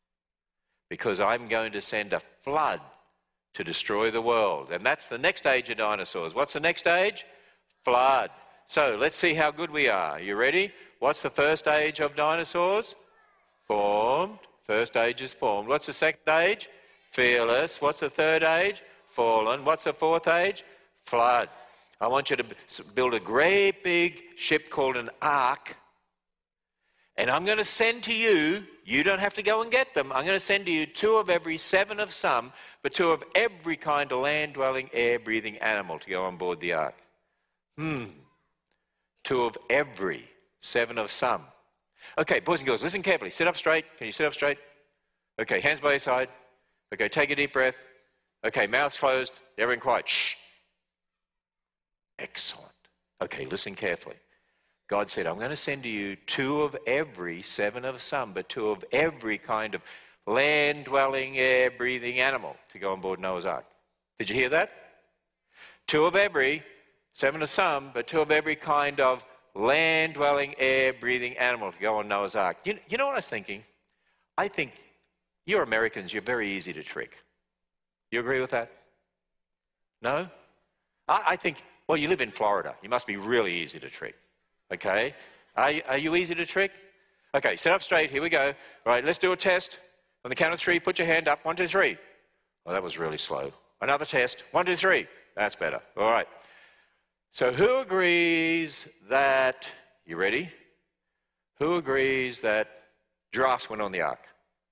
because I'm going to send a flood to destroy the world. And that's the next age of dinosaurs. What's the next age? Flood. So let's see how good we are. You ready? What's the first age of dinosaurs? Formed. First age is formed. What's the second age? Fearless. What's the third age? Fallen. What's the fourth age? Flood. I want you to build a great big ship called an ark, and I'm going to send to you, you don't have to go and get them, I'm going to send to you two of every seven of some, but two of every kind of land-dwelling, air-breathing animal to go on board the ark. Hmm. Two of every, seven of some. Okay, boys and girls, listen carefully. Sit up straight. Can you sit up straight? Okay, hands by your side. Okay, take a deep breath. Okay, mouth's closed. Everyone quiet. Shh. Excellent. Okay, listen carefully. God said, I'm going to send to you two of every, seven of some, but two of every kind of land-dwelling, air-breathing animal to go on board Noah's Ark. Did you hear that? Two of every, seven of some, but two of every kind of land-dwelling, air-breathing animal to go on Noah's Ark. You, you know what I was thinking? I think you're Americans, you're very easy to trick. You agree with that? No? I, I think, well, you live in Florida. You must be really easy to trick. Okay? Are, are you easy to trick? Okay, sit up straight. Here we go. All right, let's do a test. On the count of three, put your hand up. One, two, three. Oh, that was really slow. Another test. One, two, three. That's better. All right. So who agrees that, you ready? Who agrees that giraffes went on the ark?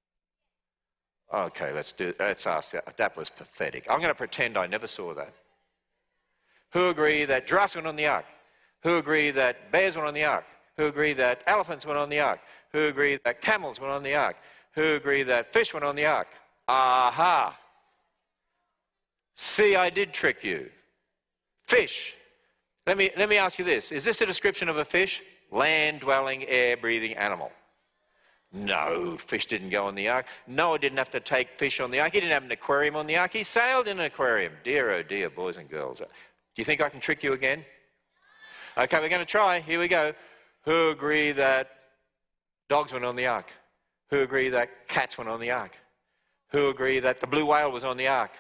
Okay, let's do, let's ask that. That was pathetic. I'm going to pretend I never saw that. Who agree that giraffes went on the ark? Who agree that bears went on the ark? Who agree that elephants went on the ark? Who agree that camels went on the ark? Who agree that fish went on the ark? Aha! See, I did trick you. Fish. Let me, let me ask you this. Is this a description of a fish? Land-dwelling, air-breathing animal. No, fish didn't go on the ark. Noah didn't have to take fish on the ark. He didn't have an aquarium on the ark. He sailed in an aquarium. Dear, oh dear, boys and girls. Do you think I can trick you again? Okay, we're going to try. Here we go. Who agree that dogs went on the ark? Who agree that cats went on the ark? Who agree that the blue whale was on the ark?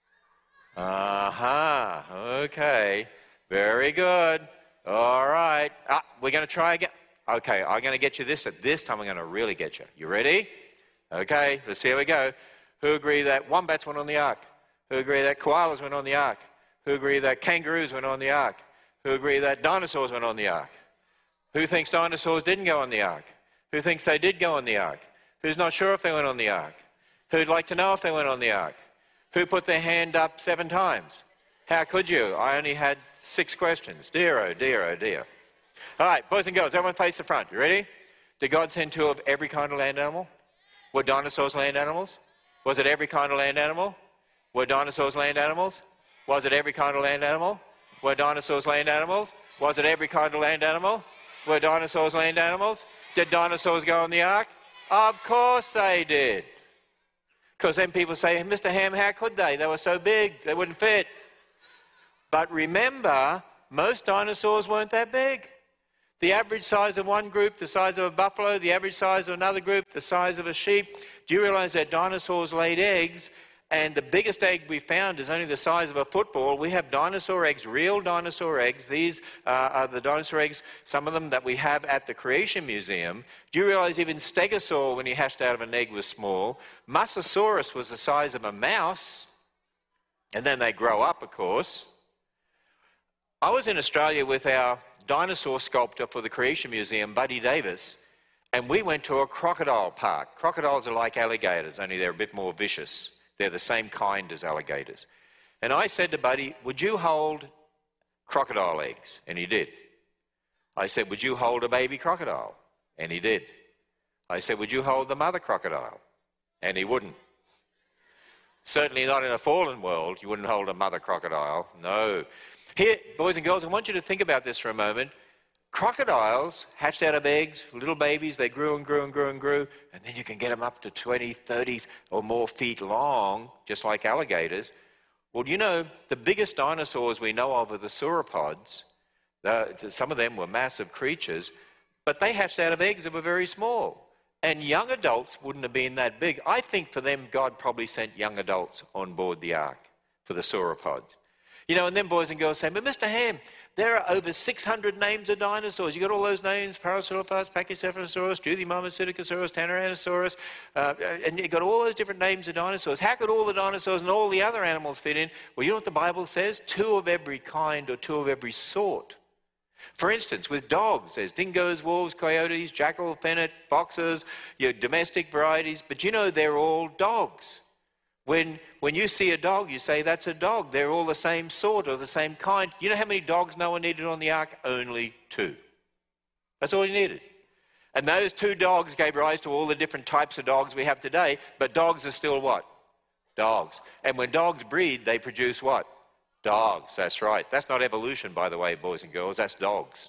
Aha, uh-huh. Okay, very good. All right, ah, we're going to try again. Okay, I'm going to get you this. This time I'm going to really get you. You ready? Okay, let's see how we go. Who agree that wombats went on the ark? Who agree that koalas went on the ark? Who agree that kangaroos went on the ark? Who agree that dinosaurs went on the ark? Who thinks dinosaurs didn't go on the ark? Who thinks they did go on the ark? Who's not sure if they went on the ark? Who'd like to know if they went on the ark? Who put their hand up seven times? How could you? I only had six questions. Dear, oh dear, oh dear. All right, boys and girls, everyone face the front. You ready? Did God send two of every kind of land animal? Were dinosaurs land animals? Was it every kind of land animal? Were dinosaurs land animals? Was it every kind of land animal? Were dinosaurs land animals? Was it every kind of land animal? Were dinosaurs land animals? Did dinosaurs go on the ark? Of course they did. Because then people say, Mister Ham, how could they? They were so big, they wouldn't fit. But remember, most dinosaurs weren't that big. The average size of one group, the size of a buffalo, the average size of another group, the size of a sheep. Do you realize that dinosaurs laid eggs, and the biggest egg we found is only the size of a football? We have dinosaur eggs, real dinosaur eggs. These uh, are the dinosaur eggs, some of them that we have at the Creation Museum. Do you realize even Stegosaur, when he hatched out of an egg, was small? Mosasaurus was the size of a mouse, and then they grow up, of course. I was in Australia with our dinosaur sculptor for the Creation Museum, Buddy Davis, and we went to a crocodile park. Crocodiles are like alligators, only they're a bit more vicious. They're the same kind as alligators. And I said to Buddy, would you hold crocodile eggs? And he did. I said, would you hold a baby crocodile? And he did. I said, would you hold the mother crocodile? And he wouldn't. Certainly not in a fallen world, you wouldn't hold a mother crocodile. No. Here, boys and girls, I want you to think about this for a moment. Crocodiles hatched out of eggs, little babies, they grew and grew and grew and grew, and then you can get them up to twenty, thirty or more feet long, just like alligators. Well, you know, the biggest dinosaurs we know of are the sauropods. The, some of them were massive creatures, but they hatched out of eggs that were very small. And young adults wouldn't have been that big. I think for them, God probably sent young adults on board the ark for the sauropods. You know, and then boys and girls say, but Mister Ham, there are over six hundred names of dinosaurs. You got all those names, Parasaurolophus, Pachycephalosaurus, Juthiomimus, Tyrannosaurus, uh, and you got all those different names of dinosaurs. How could all the dinosaurs and all the other animals fit in? Well, you know what the Bible says? Two of every kind or two of every sort. For instance, with dogs, there's dingoes, wolves, coyotes, jackal, fennec, foxes, your domestic varieties, but you know they're all dogs. When, when you see a dog, you say, that's a dog. They're all the same sort or the same kind. You know how many dogs Noah needed on the ark? Only two. That's all he needed. And those two dogs gave rise to all the different types of dogs we have today, but dogs are still what? Dogs. And when dogs breed, they produce what? Dogs. That's right. That's not evolution, by the way, boys and girls. That's dogs.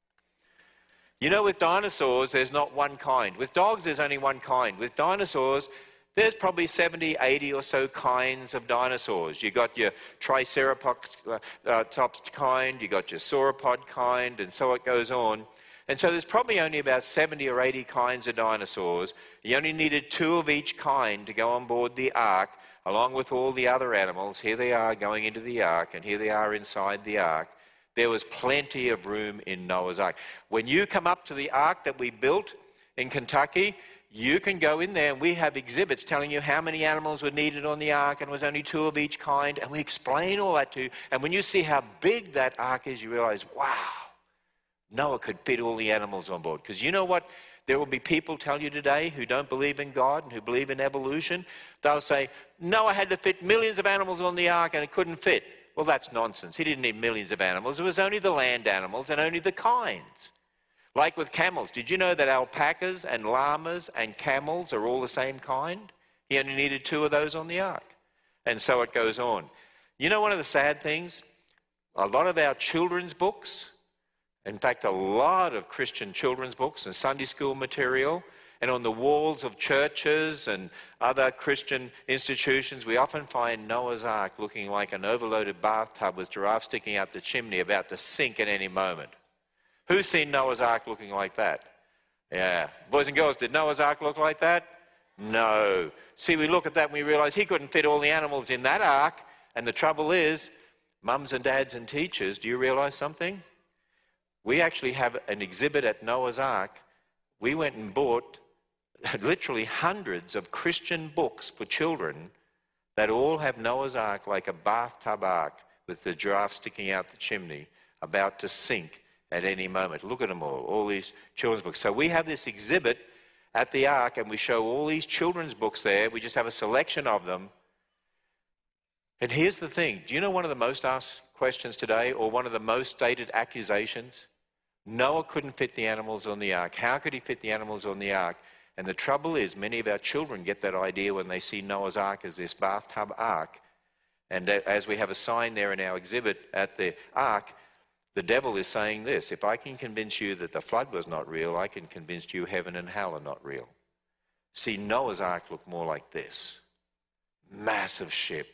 You know, with dinosaurs, there's not one kind. With dogs, there's only one kind. With dinosaurs, there's probably seventy, eighty or so kinds of dinosaurs. You got your Triceratops uh, uh, kind, you got your sauropod kind, and so it goes on. And so there's probably only about seventy or eighty kinds of dinosaurs. You only needed two of each kind to go on board the ark, along with all the other animals. Here they are going into the ark, and here they are inside the ark. There was plenty of room in Noah's ark. When you come up to the ark that we built in Kentucky, you can go in there, and we have exhibits telling you how many animals were needed on the ark, and it was only two of each kind, and we explain all that to you. And when you see how big that ark is, you realize, wow, Noah could fit all the animals on board. Because you know what? There will be people tell you today who don't believe in God and who believe in evolution. They'll say, Noah had to fit millions of animals on the ark, and it couldn't fit. Well, that's nonsense. He didn't need millions of animals. It was only the land animals and only the kinds. Like with camels, did you know that alpacas and llamas and camels are all the same kind? He only needed two of those on the ark. And so it goes on. You know one of the sad things? A lot of our children's books, in fact, a lot of Christian children's books and Sunday school material, and on the walls of churches and other Christian institutions, we often find Noah's Ark looking like an overloaded bathtub with giraffes sticking out the chimney about to sink at any moment. Who's seen Noah's Ark looking like that? Yeah. Boys and girls, did Noah's Ark look like that? No. See, we look at that and we realize he couldn't fit all the animals in that ark. And the trouble is, mums and dads and teachers, do you realize something? We actually have an exhibit at Noah's Ark. We went and bought literally hundreds of Christian books for children that all have Noah's Ark like a bathtub ark with the giraffe sticking out the chimney, about to sink at any moment. Look at them all, all these children's books. So we have this exhibit at the Ark, and we show all these children's books there. We just have a selection of them. And here's the thing. Do you know one of the most asked questions today, or one of the most stated accusations? Noah couldn't fit the animals on the Ark. How could he fit the animals on the Ark? And the trouble is, many of our children get that idea when they see Noah's Ark as this bathtub ark. And as we have a sign there in our exhibit at the Ark, the devil is saying this: if I can convince you that the flood was not real, I can convince you heaven and hell are not real. See, Noah's Ark looked more like this. Massive ship,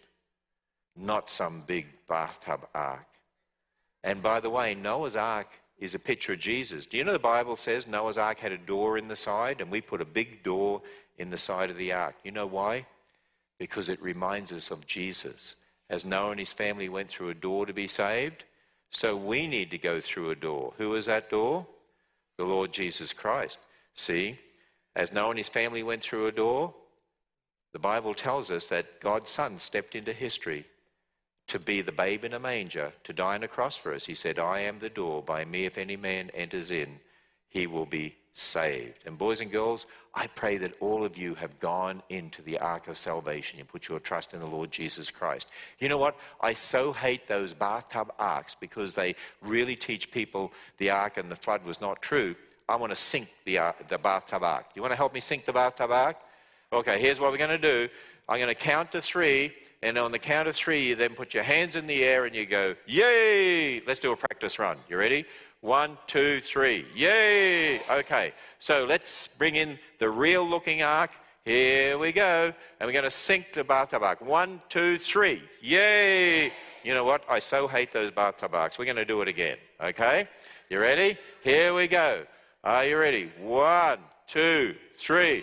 not some big bathtub ark. And by the way, Noah's Ark is a picture of Jesus. Do you know the Bible says Noah's Ark had a door in the side, and we put a big door in the side of the ark? You know why? Because it reminds us of Jesus. As Noah and his family went through a door to be saved, so we need to go through a door. Who is that door? The Lord Jesus Christ. See, as Noah and his family went through a door, the Bible tells us that God's Son stepped into history to be the babe in a manger, to die on a cross for us. He said, I am the door. By me, if any man enters in, he will be saved. And boys and girls, I pray that all of you have gone into the ark of salvation and put your trust in the Lord Jesus Christ. You know what? I so hate those bathtub arks because they really teach people the ark and the flood was not true. I want to sink the, uh, the bathtub ark. You want to help me sink the bathtub ark? Okay, here's what we're going to do. I'm going to count to three, and on the count of three, you then put your hands in the air and you go, yay! Let's do a practice run. You ready? One, two, three. Yay! Okay, so let's bring in the real-looking ark. Here we go. And we're going to sink the bathtub ark. One, two, three. Yay! You know what? I so hate those bathtub arks. We're going to do it again, okay? You ready? Here we go. Are you ready? One, two, three.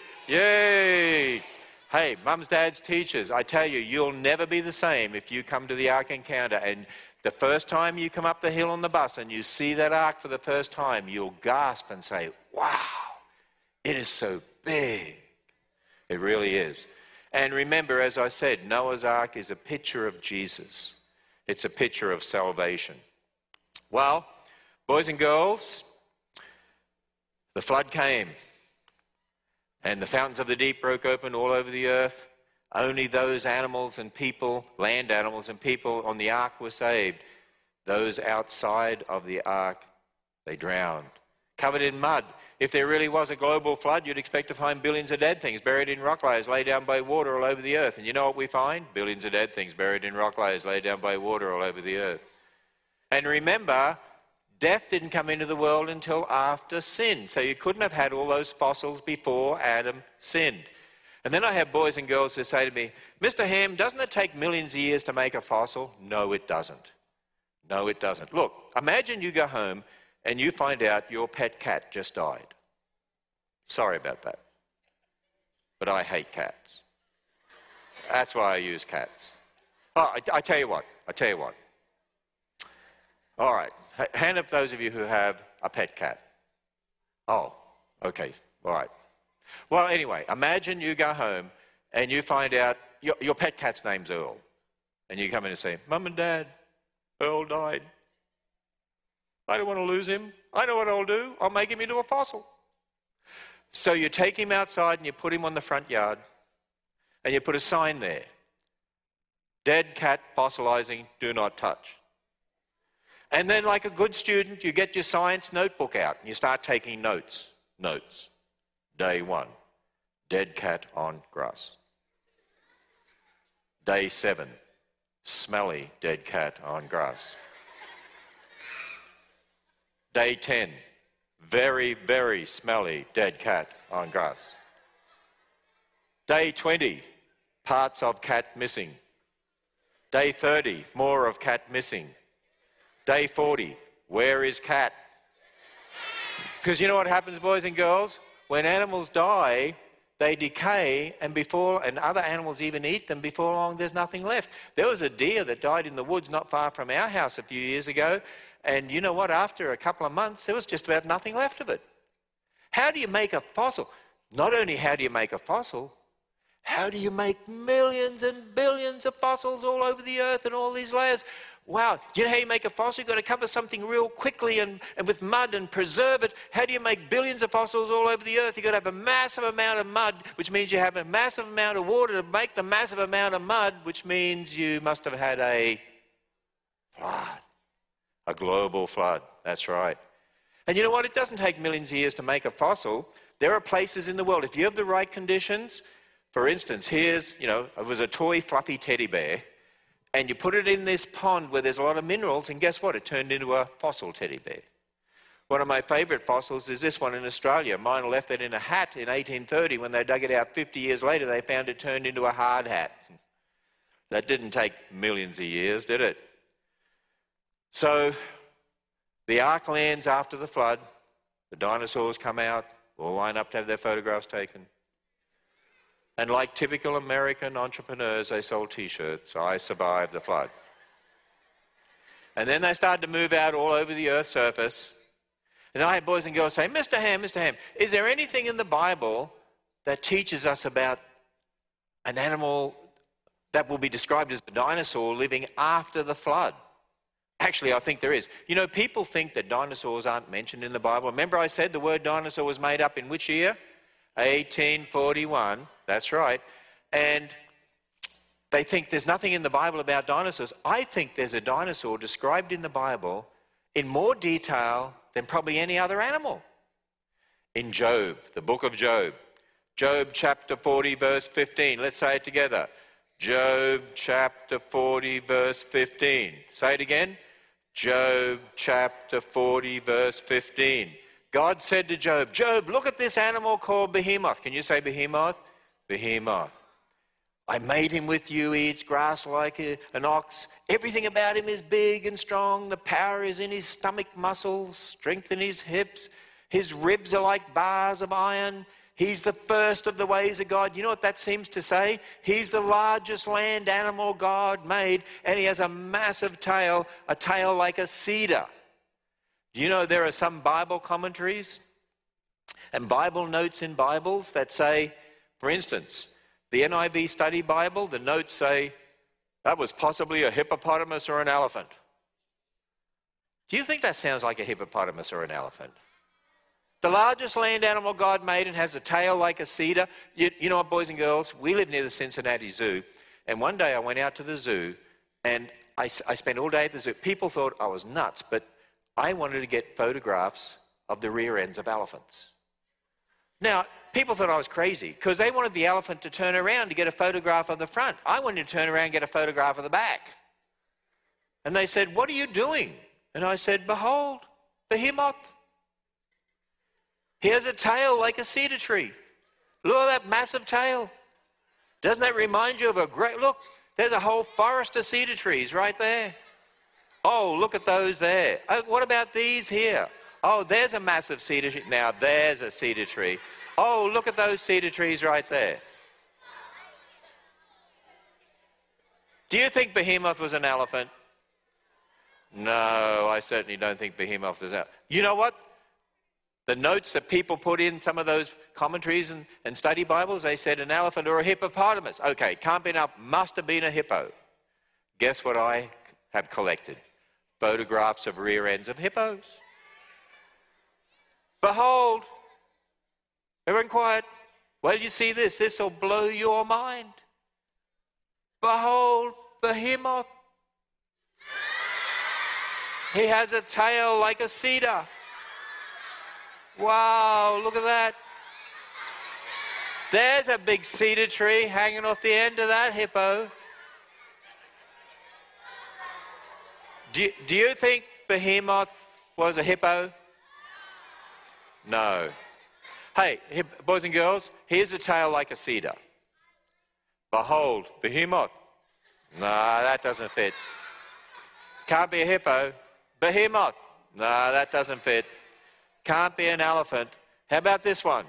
Yay! Hey, mums, dads, teachers, I tell you, you'll never be the same if you come to the Ark Encounter and the first time you come up the hill on the bus and you see that ark for the first time, you'll gasp and say, wow, it is so big. It really is. And remember, as I said, Noah's Ark is a picture of Jesus. It's a picture of salvation. Well, boys and girls, the flood came. And the fountains of the deep broke open all over the earth. Only those animals and people, land animals and people on the ark were saved. Those outside of the ark, they drowned. Covered in mud. If there really was a global flood, you'd expect to find billions of dead things buried in rock layers laid down by water all over the earth. And you know what we find? Billions of dead things buried in rock layers laid down by water all over the earth. And remember, death didn't come into the world until after sin. So you couldn't have had all those fossils before Adam sinned. And then I have boys and girls who say to me, Mister Ham, doesn't it take millions of years to make a fossil? No, it doesn't. No, it doesn't. Look, imagine you go home and you find out your pet cat just died. Sorry about that. But I hate cats. That's why I use cats. Oh, I, I tell you what. I tell you what. All right. Hand up those of you who have a pet cat. Oh, okay. All right. Well, anyway, imagine you go home and you find out your, your pet cat's name's Earl. And you come in and say, Mum and Dad, Earl died. I don't want to lose him. I know what I'll do. I'll make him into a fossil. So you take him outside and you put him on the front yard and you put a sign there. Dead cat fossilizing, do not touch. And then like a good student, you get your science notebook out and you start taking notes. Notes. Day one, dead cat on grass. Day seven, smelly dead cat on grass. Day ten, very, very smelly dead cat on grass. Day twenty, parts of cat missing. Day thirty, more of cat missing. Day forty, where is cat? Because you know what happens, boys and girls? When animals die, they decay, and before, and other animals even eat them, before long there's nothing left. There was a deer that died in the woods not far from our house a few years ago, and you know what? After a couple of months, there was just about nothing left of it. How do you make a fossil? Not only how do you make a fossil, How do you make millions and billions of fossils all over the earth and all these layers? Wow, do you know how you make a fossil? You've got to cover something real quickly and, and with mud and preserve it. How do you make billions of fossils all over the earth? You've got to have a massive amount of mud, which means you have a massive amount of water to make the massive amount of mud, which means you must have had a flood, a global flood. That's right. And you know what? It doesn't take millions of years to make a fossil. There are places in the world, if you have the right conditions, for instance, here's, you know, it was a toy fluffy teddy bear, and you put it in this pond where there's a lot of minerals, and guess what? It turned into a fossil teddy bear. One of my favourite fossils is this one in Australia. Mine left it in a hat in eighteen thirty. When they dug it out fifty years later, they found it turned into a hard hat. That didn't take millions of years, did it? So the ark lands after the flood. The dinosaurs come out, all line up to have their photographs taken. And like typical American entrepreneurs, they sold T-shirts. I survived the flood. And then they started to move out all over the Earth's surface. And then I had boys and girls say, Mister Ham, Mister Ham, is there anything in the Bible that teaches us about an animal that will be described as a dinosaur living after the flood? Actually, I think there is. You know, people think that dinosaurs aren't mentioned in the Bible. Remember I said the word dinosaur was made up in which year? eighteen forty-one. That's right. And they think there's nothing in the Bible about dinosaurs. I think there's a dinosaur described in the Bible in more detail than probably any other animal. In Job, the book of Job. Job chapter forty, verse fifteen. Let's say it together. Job chapter forty, verse fifteen. Say it again. Job chapter forty, verse fifteen. God said to Job, Job, look at this animal called Behemoth. Can you say Behemoth? Behemoth. I made him with you. He eats grass like a, an ox. Everything about him is big and strong. The power is in his stomach muscles, strength in his hips. His ribs are like bars of iron. He's the first of the ways of God. You know what that seems to say? He's the largest land animal God made, and he has a massive tail, a tail like a cedar. Do you know there are some Bible commentaries and Bible notes in Bibles that say, for instance, the N I V Study Bible, the notes say, that was possibly a hippopotamus or an elephant. Do you think that sounds like a hippopotamus or an elephant? The largest land animal God made and has a tail like a cedar. You, you know what, boys and girls? We live near the Cincinnati Zoo, and one day I went out to the zoo, and I, I spent all day at the zoo. People thought I was nuts, but I wanted to get photographs of the rear ends of elephants. Now, people thought I was crazy because they wanted the elephant to turn around to get a photograph of the front. I wanted to turn around and get a photograph of the back. And they said, what are you doing? And I said, behold, Behemoth. He has a tail like a cedar tree. Look at that massive tail. Doesn't that remind you of a great, look, there's a whole forest of cedar trees right there. Oh, look at those there. Oh, what about these here? Oh, there's a massive cedar tree. Now, there's a cedar tree. Oh, look at those cedar trees right there. Do you think Behemoth was an elephant? No, I certainly don't think Behemoth was an elephant. You know what? The notes that people put in some of those commentaries and, and study Bibles, they said an elephant or a hippopotamus. Okay, can't be enough. Must have been a hippo. Guess what I have collected? Photographs of rear ends of hippos. Behold. Everyone quiet. Wait till you see this. This will blow your mind. Behold, Behemoth. He has a tail like a cedar. Wow, look at that. There's a big cedar tree hanging off the end of that hippo. Do you, do you think Behemoth was a hippo? No. Hey, hip, boys and girls, here's a tail like a cedar. Behold, Behemoth. No, that doesn't fit. Can't be a hippo. Behemoth. No, that doesn't fit. Can't be an elephant. How about this one?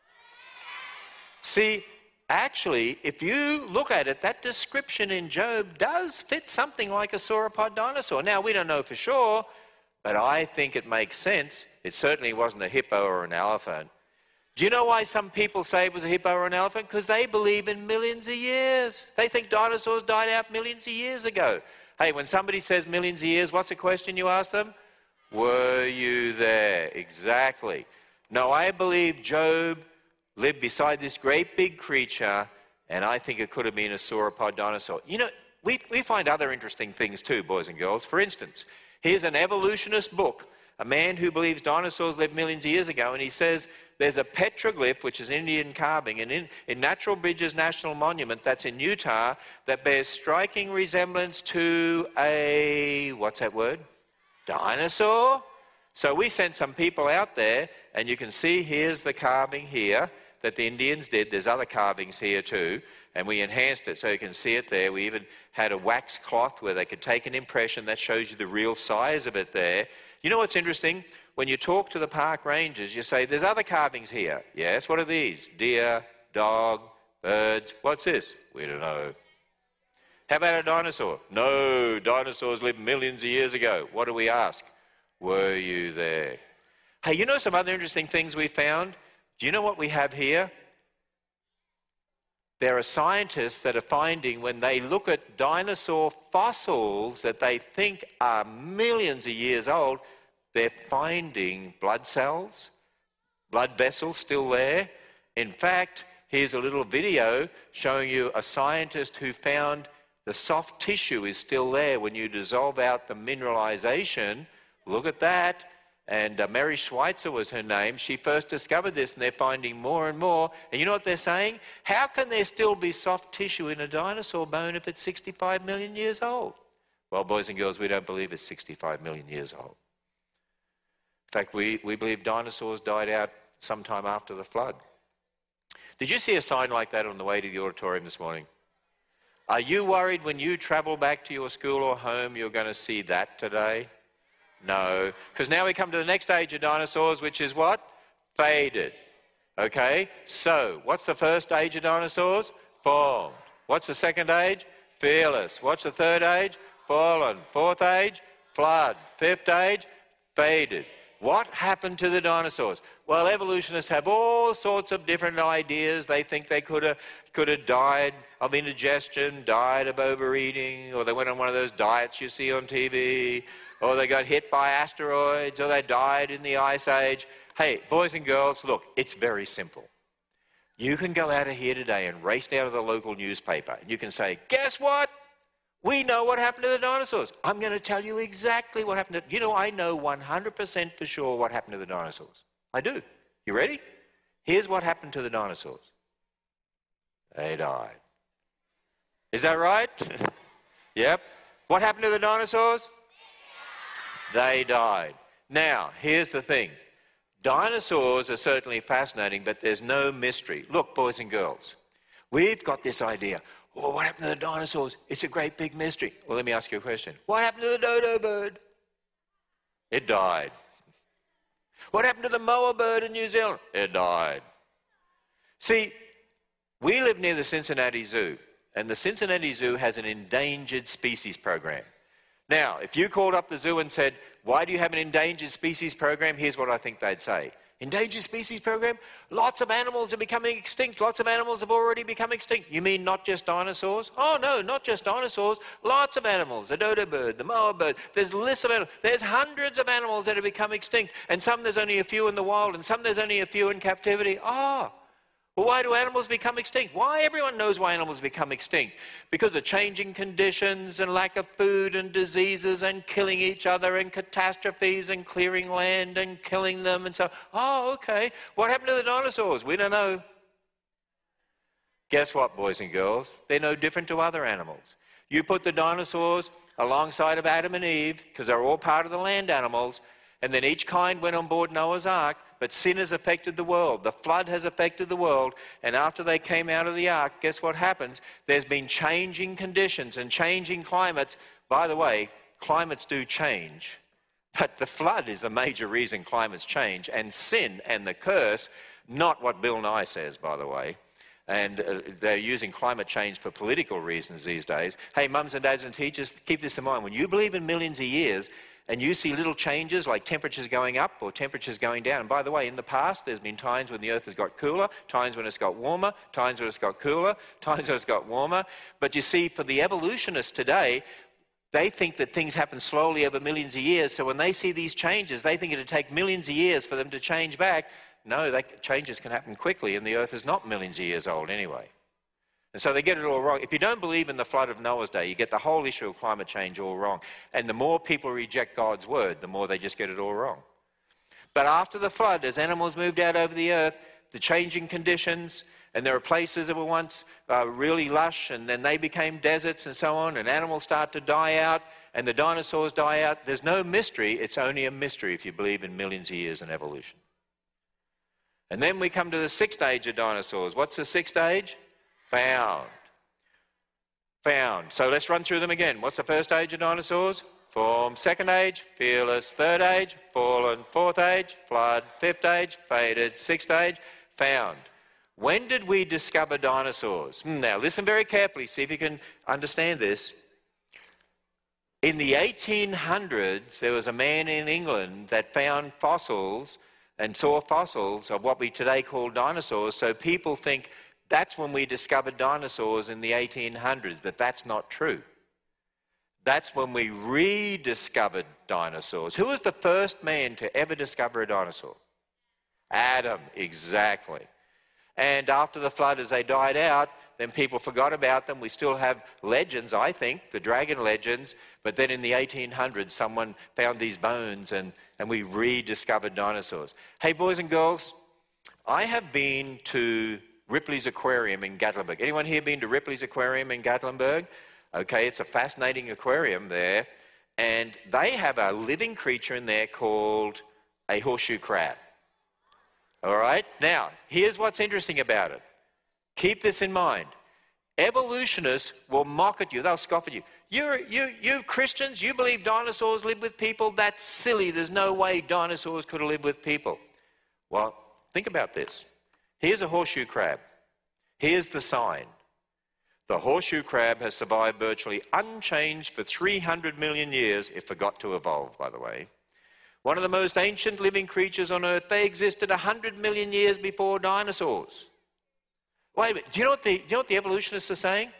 See, actually, if you look at it, that description in Job does fit something like a sauropod dinosaur. Now, we don't know for sure, but I think it makes sense. It certainly wasn't a hippo or an elephant. Do you know why some people say it was a hippo or an elephant? Because they believe in millions of years. They think dinosaurs died out millions of years ago. Hey, when somebody says millions of years, what's the question you ask them? Were you there? Exactly. No, I believe Job lived beside this great big creature, and I think it could have been a sauropod dinosaur. You know, we, we find other interesting things too, boys and girls. For instance, here's an evolutionist book, a man who believes dinosaurs lived millions of years ago, and he says there's a petroglyph, which is Indian carving, and in, in Natural Bridges National Monument, that's in Utah, that bears striking resemblance to a, what's that word? Dinosaur? So we sent some people out there, and you can see here's the carving here that the Indians did. There's other carvings here too, and we enhanced it so you can see it there. We even had a wax cloth where they could take an impression that shows you the real size of it there. You know what's interesting? When you talk to the park rangers, you say, there's other carvings here. Yes, what are these? Deer, dog, birds. What's this? We don't know. How about a dinosaur? No, dinosaurs lived millions of years ago. What do we ask? Were you there? Hey, you know some other interesting things we found? Do you know what we have here? There are scientists that are finding when they look at dinosaur fossils that they think are millions of years old, they're finding blood cells, blood vessels still there. In fact, here's a little video showing you a scientist who found the soft tissue is still there when you dissolve out the mineralization. Look at that. And uh, Mary Schweitzer was her name. She first discovered this, and they're finding more and more. And you know what they're saying? How can there still be soft tissue in a dinosaur bone if it's sixty-five million years old? Well, boys and girls, we don't believe it's sixty-five million years old. In fact, we, we believe dinosaurs died out sometime after the flood. Did you see a sign like that on the way to the auditorium this morning? Are you worried when you travel back to your school or home you're going to see that today? No, because now we come to the next stage of dinosaurs, which is what? Faded. Okay, so what's the first age of dinosaurs? Formed. What's the second age? Fearless. What's the third age? Fallen. Fourth age? Flood. Fifth age? Faded. What happened to the dinosaurs? Well, evolutionists have all sorts of different ideas. They think they could have could have died of indigestion, died of overeating, or they went on one of those diets you see on T V, or they got hit by asteroids, or they died in the Ice Age. Hey, boys and girls, look, it's very simple. You can go out of here today and race down to the local newspaper, and you can say, guess what? We know what happened to the dinosaurs. I'm going to tell you exactly what happened to... You know, I know one hundred percent for sure what happened to the dinosaurs. I do. You ready? Here's what happened to the dinosaurs. They died. Is that right? Yep. What happened to the dinosaurs? They died. Now, here's the thing. Dinosaurs are certainly fascinating, but there's no mystery. Look, boys and girls, we've got this idea. Well, what happened to the dinosaurs? It's a great big mystery. Well, let me ask you a question. What happened to the dodo bird? It died. What happened to the moa bird in New Zealand? It died. See, we live near the Cincinnati Zoo, and the Cincinnati Zoo has an endangered species program. Now, if you called up the zoo and said, why do you have an endangered species program? Here's what I think they'd say. Endangered species program? Lots of animals are becoming extinct. Lots of animals have already become extinct. You mean not just dinosaurs? Oh, no, not just dinosaurs. Lots of animals. The dodo bird, the moa bird. There's lists of animals. There's hundreds of animals that have become extinct. And some there's only a few in the wild, and some there's only a few in captivity. Ah, well, why do animals become extinct? Why? Everyone knows why animals become extinct. Because of changing conditions and lack of food and diseases and killing each other and catastrophes and clearing land and killing them and so, oh, okay. What happened to the dinosaurs? We don't know. Guess what, boys and girls? They're no different to other animals. You put the dinosaurs alongside of Adam and Eve, because they're all part of the land animals, and then each kind went on board Noah's Ark, but sin has affected the world. The flood has affected the world, and after they came out of the ark, guess what happens? There's been changing conditions and changing climates. By the way, climates do change, but the flood is the major reason climates change, and sin and the curse, not what Bill Nye says, by the way. and uh, they're using climate change for political reasons these days. Hey, mums and dads and teachers, keep this in mind. When you believe in millions of years and you see little changes like temperatures going up or temperatures going down, and by the way, in the past there's been times when the earth has got cooler, times when it's got warmer, times when it's got cooler, times when it's got warmer. But you see, for the evolutionists today, they think that things happen slowly over millions of years, so when they see these changes, they think it'll take millions of years for them to change back. No, that changes can happen quickly, and the earth is not millions of years old anyway. And so they get it all wrong. If you don't believe in the flood of Noah's day, you get the whole issue of climate change all wrong. And the more people reject God's word, the more they just get it all wrong. But after the flood, as animals moved out over the earth, the changing conditions, and there are places that were once uh, really lush, and then they became deserts and so on, and animals start to die out, and the dinosaurs die out. There's no mystery. It's only a mystery if you believe in millions of years in evolution. And then we come to the sixth age of dinosaurs. What's the sixth age? Found. Found. So let's run through them again. What's the first age of dinosaurs? Formed. Second age, fearless. Third age, fallen. Fourth age, flood. Fifth age, faded. Sixth age, found. When did we discover dinosaurs? Now listen very carefully, see if you can understand this. In the eighteen hundreds, there was a man in England that found fossils and saw fossils of what we today call dinosaurs. So people think that's when we discovered dinosaurs in the eighteen hundreds, but that's not true. That's when we rediscovered dinosaurs. Who was the first man to ever discover a dinosaur? Adam, exactly. And after the flood, as they died out, then people forgot about them. We still have legends, I think, the dragon legends. But then in the eighteen hundreds, someone found these bones and, and we rediscovered dinosaurs. Hey, boys and girls, I have been to Ripley's Aquarium in Gatlinburg. Anyone here been to Ripley's Aquarium in Gatlinburg? Okay, it's a fascinating aquarium there. And they have a living creature in there called a horseshoe crab. All right? Now, here's what's interesting about it. Keep this in mind. Evolutionists will mock at you. They'll scoff at you. You, you, you Christians, you believe dinosaurs live with people? That's silly. There's no way dinosaurs could have lived with people. Well, think about this. Here's a horseshoe crab. Here's the sign. The horseshoe crab has survived virtually unchanged for three hundred million years. It forgot to evolve, by the way. One of the most ancient living creatures on Earth. They existed one hundred million years before dinosaurs. Wait a minute. Do you know what the, do you know what the evolutionists are saying?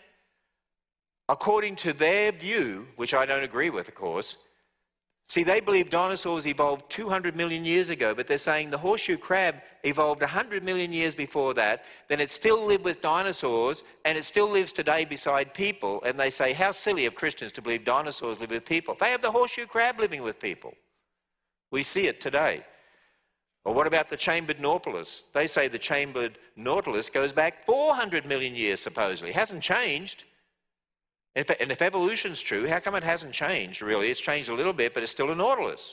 According to their view, which I don't agree with, of course, see, they believe dinosaurs evolved two hundred million years ago, but they're saying the horseshoe crab evolved one hundred million years before that, then it still lived with dinosaurs, and it still lives today beside people, and they say, how silly of Christians to believe dinosaurs live with people. They have the horseshoe crab living with people. We see it today. Or what about the chambered nautilus? They say the chambered nautilus goes back four hundred million years, supposedly. It hasn't changed. And if, and if evolution's true, how come it hasn't changed, really? It's changed a little bit, but it's still a nautilus.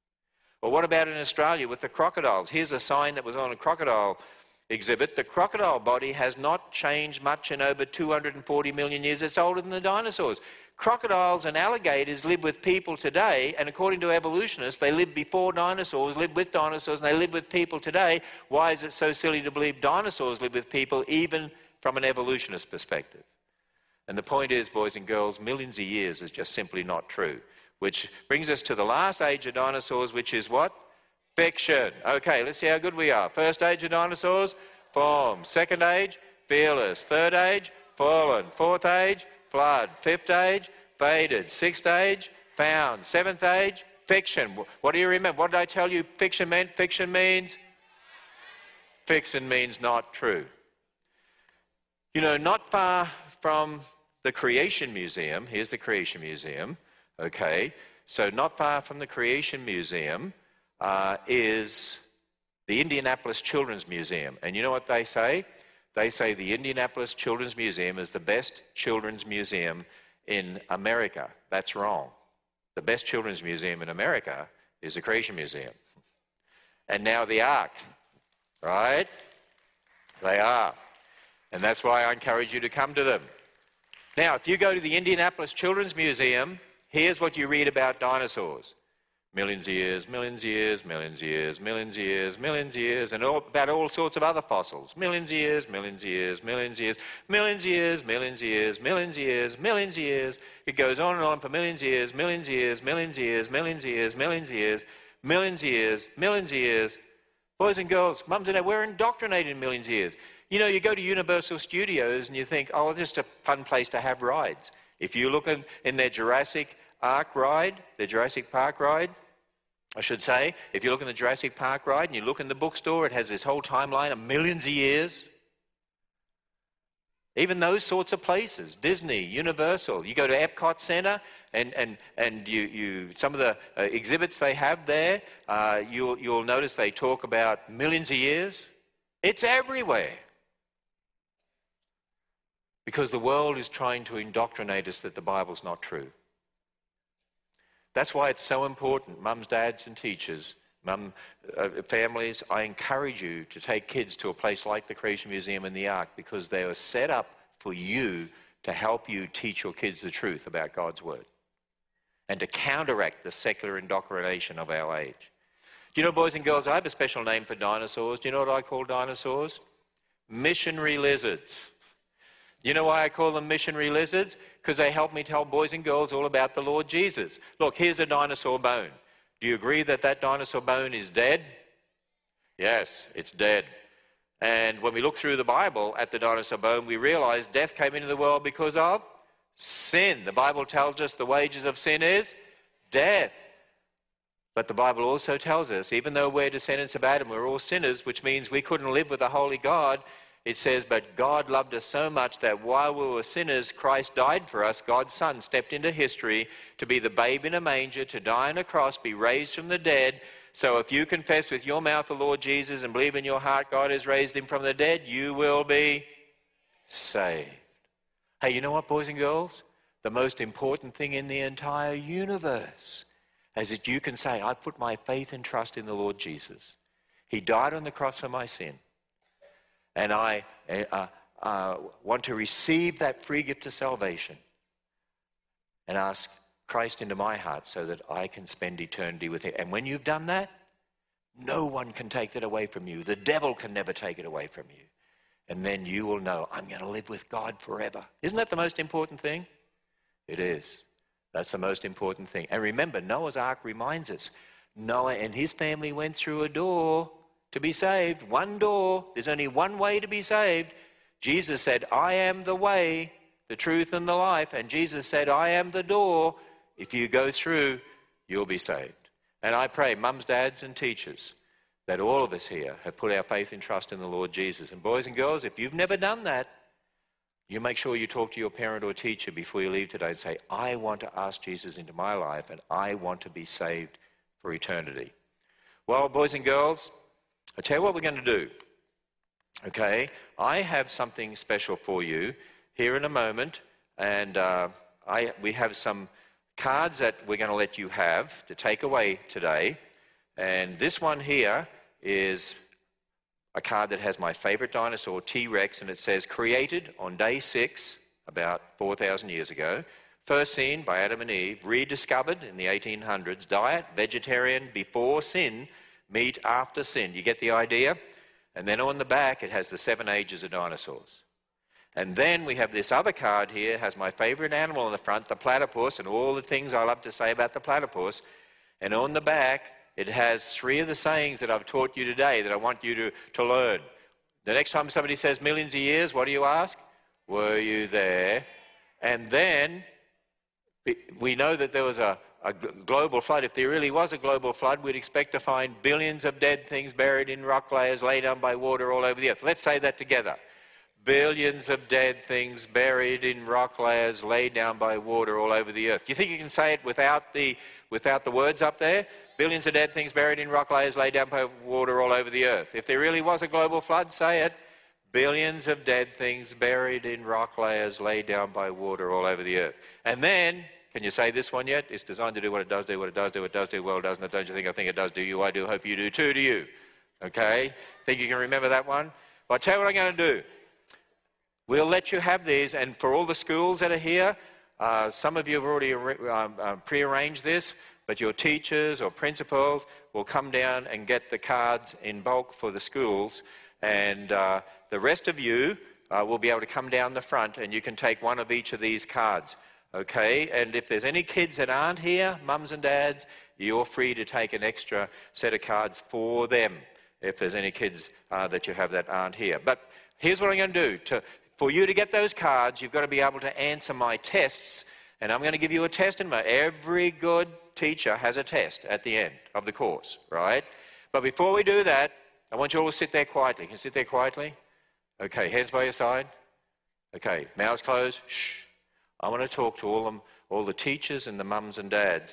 Or what about in Australia with the crocodiles? Here's a sign that was on a crocodile exhibit. The crocodile body has not changed much in over two hundred forty million years. It's older than the dinosaurs. Crocodiles and alligators live with people today, and according to evolutionists, they lived before dinosaurs, lived with dinosaurs, and they live with people today. Why is it so silly to believe dinosaurs live with people, even from an evolutionist perspective? And the point is, boys and girls, millions of years is just simply not true. Which brings us to the last age of dinosaurs, which is what? Fiction. Okay, let's see how good we are. First age of dinosaurs, formed. Second age, fearless. Third age, fallen. Fourth age, flood. Fifth age, faded. Sixth age, found. Seventh age, fiction. What do you remember? What did I tell you fiction meant? Fiction means? Fiction means not true. You know, not far from the Creation Museum, here's the Creation Museum, okay, so not far from the Creation Museum uh, is the Indianapolis Children's Museum. And you know what they say? They say the Indianapolis Children's Museum is the best children's museum in America. That's wrong. The best children's museum in America is the Creation Museum. And now the Ark, right? They are. And that's why I encourage you to come to them. Now, if you go to the Indianapolis Children's Museum, here's what you read about dinosaurs. Millions of years, millions of years, millions of years, millions of years, millions of years, and all, about all sorts of other fossils. Millions of years, millions of years, millions of years, millions of years, millions of years, millions of years, millions of years. It goes on and on for millions of years, millions of years, millions of years, millions of years, millions of years, millions of years, millions of years. Boys and girls, mums and dads, we're indoctrinated in millions of years. You know, you go to Universal Studios and you think, oh, it's just a fun place to have rides. If you look in, in their Jurassic Ark ride, their Jurassic Park ride, I should say, if you look in the Jurassic Park ride and you look in the bookstore, it has this whole timeline of millions of years. Even those sorts of places, Disney, Universal. You go to Epcot Center and, and, and you, you, some of the uh, exhibits they have there, uh, you'll, you'll notice they talk about millions of years. It's everywhere. Because the world is trying to indoctrinate us that the Bible's not true. That's why it's so important, mums, dads, and teachers, mum, uh, families, I encourage you to take kids to a place like the Creation Museum and the Ark, because they are set up for you to help you teach your kids the truth about God's Word and to counteract the secular indoctrination of our age. Do you know, boys and girls, I have a special name for dinosaurs. Do you know what I call dinosaurs? Missionary lizards. You know why I call them missionary lizards? Because they help me tell boys and girls all about the Lord Jesus. Look, here's a dinosaur bone. Do you agree that that dinosaur bone is dead? Yes, it's dead. And when we look through the Bible at the dinosaur bone, we realize death came into the world because of sin. The Bible tells us the wages of sin is death. But the Bible also tells us, even though we're descendants of Adam, we're all sinners, which means we couldn't live with a holy God. It says, but God loved us so much that while we were sinners, Christ died for us. God's Son stepped into history to be the babe in a manger, to die on a cross, be raised from the dead. So if you confess with your mouth the Lord Jesus and believe in your heart God has raised him from the dead, you will be saved. Hey, you know what, boys and girls? The most important thing in the entire universe is that you can say, I put my faith and trust in the Lord Jesus. He died on the cross for my sin. And I uh, uh, want to receive that free gift of salvation and ask Christ into my heart so that I can spend eternity with him. And when you've done that, no one can take that away from you. The devil can never take it away from you. And then you will know, I'm going to live with God forever. Isn't that the most important thing? It is. That's the most important thing. And remember, Noah's Ark reminds us, Noah and his family went through a door to be saved. One door. There's only one way to be saved. Jesus said, I am the way, the truth, and the life. And Jesus said, I am the door. If you go through, you'll be saved. And I pray, mums, dads, and teachers, that all of us here have put our faith and trust in the Lord Jesus. And boys and girls, if you've never done that, you make sure you talk to your parent or teacher before you leave today and say, I want to ask Jesus into my life and I want to be saved for eternity. Well, boys and girls, I'll tell you what we're going to do. Okay, I have something special for you here in a moment, and uh, I, we have some cards that we're going to let you have to take away today. And this one here is a card that has my favorite dinosaur, T-Rex, and it says, created on day six, about four thousand years ago, first seen by Adam and Eve, rediscovered in the eighteen hundreds, diet, vegetarian, before sin, meat after sin. You get the idea? And then on the back, it has the seven ages of dinosaurs. And then we have this other card here, it has my favorite animal on the front, the platypus, and all the things I love to say about the platypus. And on the back, it has three of the sayings that I've taught you today that I want you to, to learn. The next time somebody says millions of years, what do you ask? Were you there? And then we know that there was a, a global flood. If there really was a global flood, we'd expect to find billions of dead things buried in rock layers laid down by water all over the earth. Let's say that together. Billions of dead things buried in rock layers laid down by water all over the earth. Do you think you can say it without the, without the words up there? Billions of dead things buried in rock layers laid down by water all over the earth. If there really was a global flood, say it. Billions of dead things buried in rock layers laid down by water all over the earth. And then, can you say this one yet? It's designed to do what it does do, what it does do, what it does do well, doesn't it? Don't you think I think it does do you? I do hope you do too, do you? Okay? Think you can remember that one? Well, I'll tell you what I'm going to do. We'll let you have these, and for all the schools that are here, uh, some of you have already um, uh, prearranged this, but your teachers or principals will come down and get the cards in bulk for the schools, and uh, the rest of you uh, will be able to come down the front and you can take one of each of these cards. Okay, and if there's any kids that aren't here, mums and dads, you're free to take an extra set of cards for them if there's any kids uh, that you have that aren't here. But here's what I'm going to do. To, for you to get those cards, you've got to be able to answer my tests, and I'm going to give you a test in my... Every good teacher has a test at the end of the course, right? But before we do that, I want you all to sit there quietly. Can you sit there quietly? Okay, heads by your side. Okay, mouths closed. Shh. I want to talk to all them, all the teachers and the mums and dads.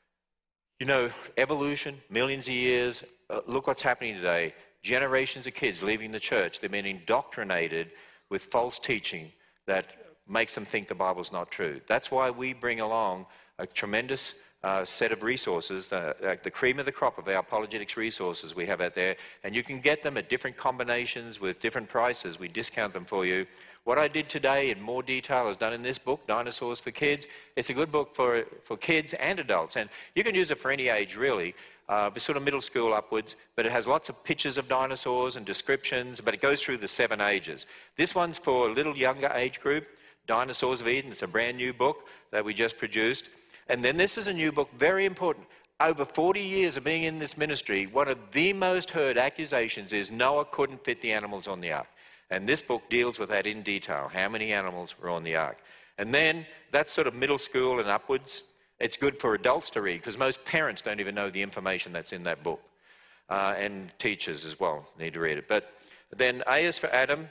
You know, evolution, millions of years, uh, look what's happening today. Generations of kids leaving the church. They've been indoctrinated with false teaching that makes them think the Bible's not true. That's why we bring along a tremendous uh, set of resources, uh, uh, the cream of the crop of our apologetics resources we have out there, and you can get them at different combinations with different prices. We discount them for you. What I did today in more detail is done in this book, Dinosaurs for Kids. It's a good book for, for kids and adults, and you can use it for any age, really, uh, sort of middle school upwards, but it has lots of pictures of dinosaurs and descriptions, but it goes through the seven ages. This one's for a little younger age group, Dinosaurs of Eden. It's a brand new book that we just produced. And then this is a new book, very important. Over forty years of being in this ministry, one of the most heard accusations is Noah couldn't fit the animals on the ark. And this book deals with that in detail, how many animals were on the ark. And then that's sort of middle school and upwards. It's good for adults to read because most parents don't even know the information that's in that book. Uh, and teachers as well need to read it. But then A is for Adam,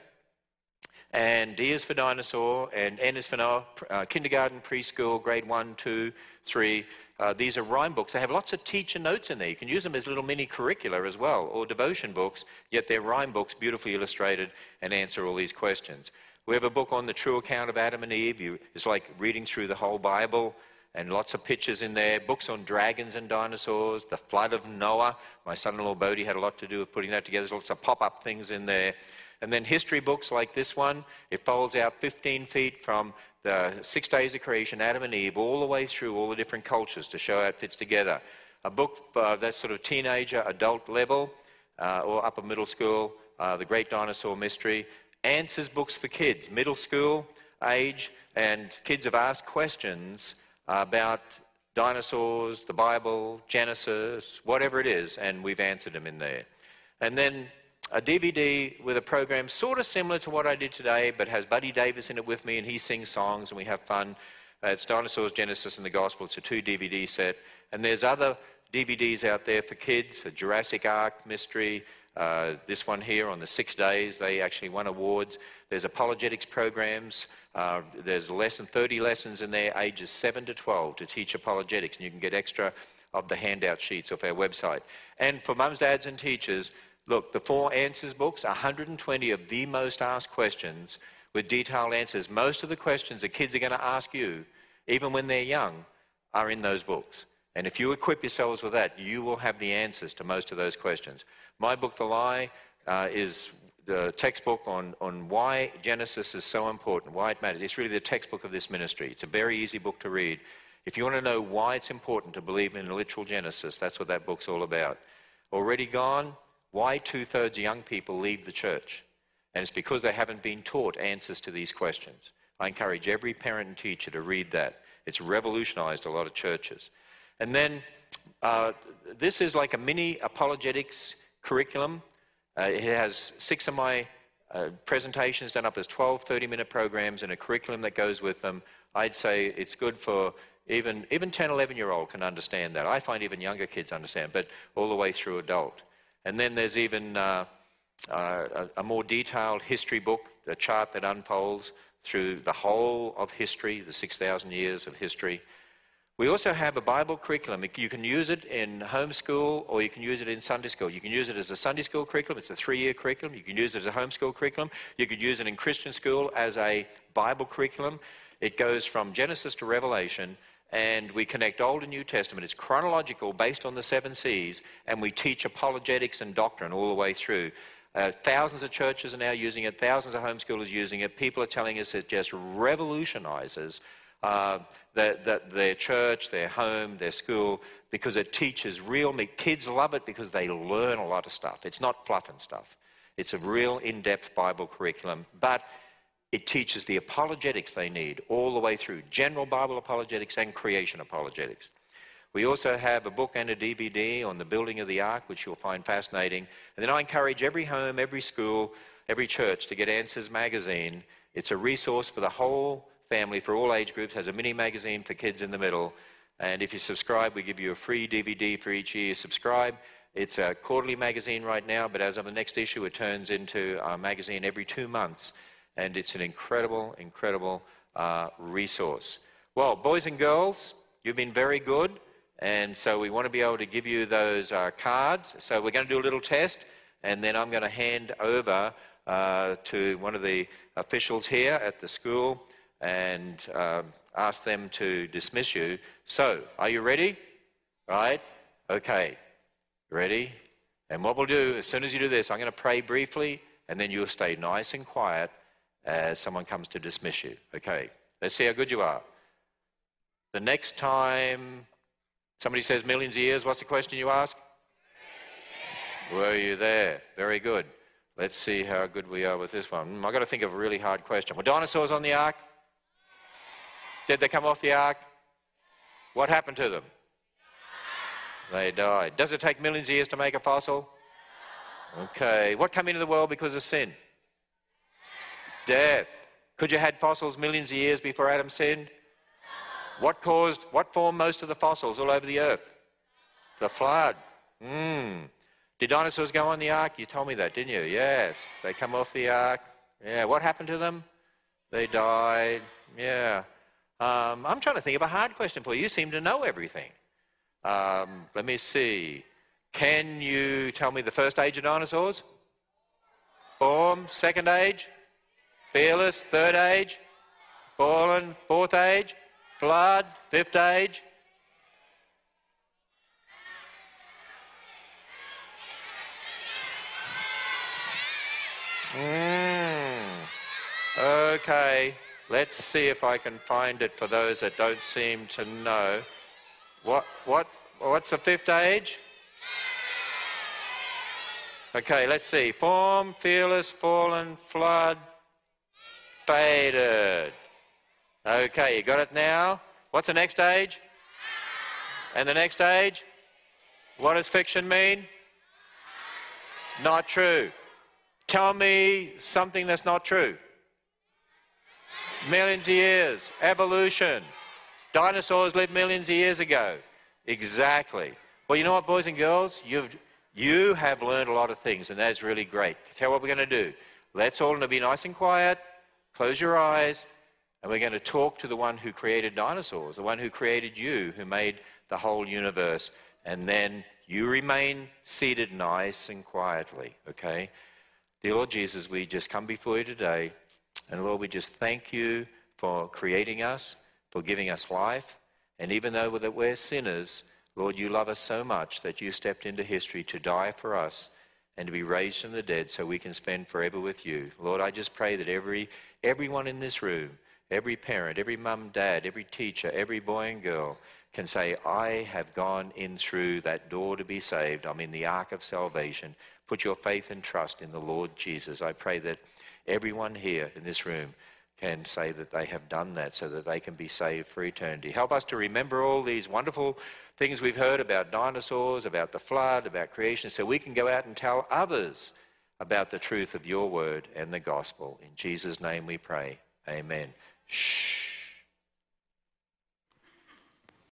and D is for dinosaur, and N is for Noah, uh, kindergarten, preschool, grade one, two, three. Uh, these are rhyme books. They have lots of teacher notes in there. You can use them as little mini curricula as well, or devotion books, yet they're rhyme books, beautifully illustrated, and answer all these questions. We have a book on the true account of Adam and Eve. You, it's like reading through the whole Bible, and lots of pictures in there. Books on dragons and dinosaurs, the flood of Noah. My son-in-law Bodie had a lot to do with putting that together. There's lots of pop-up things in there. And then history books like this one. It folds out fifteen feet from the six days of creation, Adam and Eve, all the way through all the different cultures to show how it fits together. A book uh, that's sort of teenager, adult level, uh, or upper middle school, uh, The Great Dinosaur Mystery. Answers books for kids, middle school age, and kids have asked questions about dinosaurs, the Bible, Genesis, whatever it is, and we've answered them in there. And then a D V D with a program sort of similar to what I did today, but has Buddy Davis in it with me, and he sings songs, and we have fun. Uh, it's Dinosaurs, Genesis, and the Gospel. It's a two D V D set. And there's other D V Ds out there for kids, a Jurassic Ark mystery, uh, this one here on the six days. They actually won awards. There's apologetics programs. Uh, there's less than thirty lessons in there, ages seven to twelve, to teach apologetics, and you can get extra of the handout sheets off our website. And for mums, dads, and teachers, look, the Four Answers books, one hundred twenty of the most asked questions with detailed answers. Most of the questions the kids are going to ask you, even when they're young, are in those books. And if you equip yourselves with that, you will have the answers to most of those questions. My book, The Lie, uh, is the textbook on, on why Genesis is so important, why it matters. It's really the textbook of this ministry. It's a very easy book to read. If you want to know why it's important to believe in a literal Genesis, that's what that book's all about. Already Gone, why two-thirds of young people leave the church. And it's because they haven't been taught answers to these questions. I encourage every parent and teacher to read that. It's revolutionized a lot of churches. And then uh, this is like a mini apologetics curriculum. Uh, it has six of my uh, presentations done up as twelve thirty-minute programs and a curriculum that goes with them. I'd say it's good for even, even ten, eleven-year-old can understand that. I find even younger kids understand, but all the way through adult. And then there's even uh, uh, a, a more detailed history book, a chart that unfolds through the whole of history, the six thousand years of history. We also have a Bible curriculum. You can use it in homeschool or you can use it in Sunday school. You can use it as a Sunday school curriculum. It's a three-year curriculum. You can use it as a homeschool curriculum. You could use it in Christian school as a Bible curriculum. It goes from Genesis to Revelation, and we connect Old and New Testament. It's chronological based on the seven C's, and we teach apologetics and doctrine all the way through. Uh, thousands of churches are now using it. Thousands of homeschoolers using it. People are telling us it just revolutionizes uh, the, the, their church, their home, their school, because it teaches real me. Kids love it because they learn a lot of stuff. It's not fluff and stuff. It's a real in-depth Bible curriculum, but it teaches the apologetics they need all the way through, general Bible apologetics and creation apologetics. We also have a book and a D V D on the building of the ark, which you'll find fascinating. And then I encourage every home, every school, every church to get Answers magazine. It's a resource for the whole family, for all age groups, has a mini magazine for kids in the middle. And if you subscribe, we give you a free D V D for each year you subscribe. It's a quarterly magazine right now, but as of the next issue, it turns into a magazine every two months. And it's an incredible, incredible uh, resource. Well, boys and girls, you've been very good. And so we want to be able to give you those uh, cards. So we're going to do a little test, and then I'm going to hand over uh, to one of the officials here at the school and uh, ask them to dismiss you. So, are you ready? Right? Okay. Ready? And what we'll do, as soon as you do this, I'm going to pray briefly, and then you'll stay nice and quiet as someone comes to dismiss you. Okay. Let's see how good you are. The next time somebody says millions of years, what's the question you ask? Were you there? Very good. Let's see how good we are with this one. I've got to think of a really hard question. Were dinosaurs on the ark? Did they come off the ark? What happened to them? They died. Does it take millions of years to make a fossil? Okay. What came into the world because of sin? Death. Could you had fossils millions of years before Adam sinned? What caused, what formed most of the fossils all over the earth? The flood. Hmm. Did dinosaurs go on the ark? You told me that, didn't you? Yes. They come off the ark. Yeah. What happened to them? They died. Yeah. Um, I'm trying to think of a hard question for you. You seem to know everything. Um, let me see. Can you tell me the first age of dinosaurs? Form. Second age? Fearless. Third age? Fallen. Fourth age? Flood. Fifth age? Mm. Okay. Let's see if I can find it for those that don't seem to know. What, what, what's the fifth age? Okay, let's see. Form, fearless, fallen, flood, faded. Okay, you got it now? What's the next age? And the next age? What does fiction mean? Not true. Tell me something that's not true. Millions of years. Evolution. Dinosaurs lived millions of years ago. Exactly. Well, you know what, boys and girls? You've, you have learned a lot of things, and that's really great. Tell what we're going to do. Let's all be nice and quiet. Close your eyes. And we're going to talk to the one who created dinosaurs, the one who created you, who made the whole universe. And then you remain seated nice and quietly, okay? Dear Lord Jesus, we just come before you today. And Lord, we just thank you for creating us, for giving us life. And even though that we're sinners, Lord, you love us so much that you stepped into history to die for us and to be raised from the dead so we can spend forever with you. Lord, I just pray that every everyone in this room, every parent, every mum, dad, every teacher, every boy and girl can say, I have gone in through that door to be saved. I'm in the ark of salvation. Put your faith and trust in the Lord Jesus. I pray that everyone here in this room can say that they have done that so that they can be saved for eternity. Help us to remember all these wonderful things we've heard about dinosaurs, about the flood, about creation, so we can go out and tell others about the truth of your word and the gospel. In Jesus' name we pray. Amen. Shh.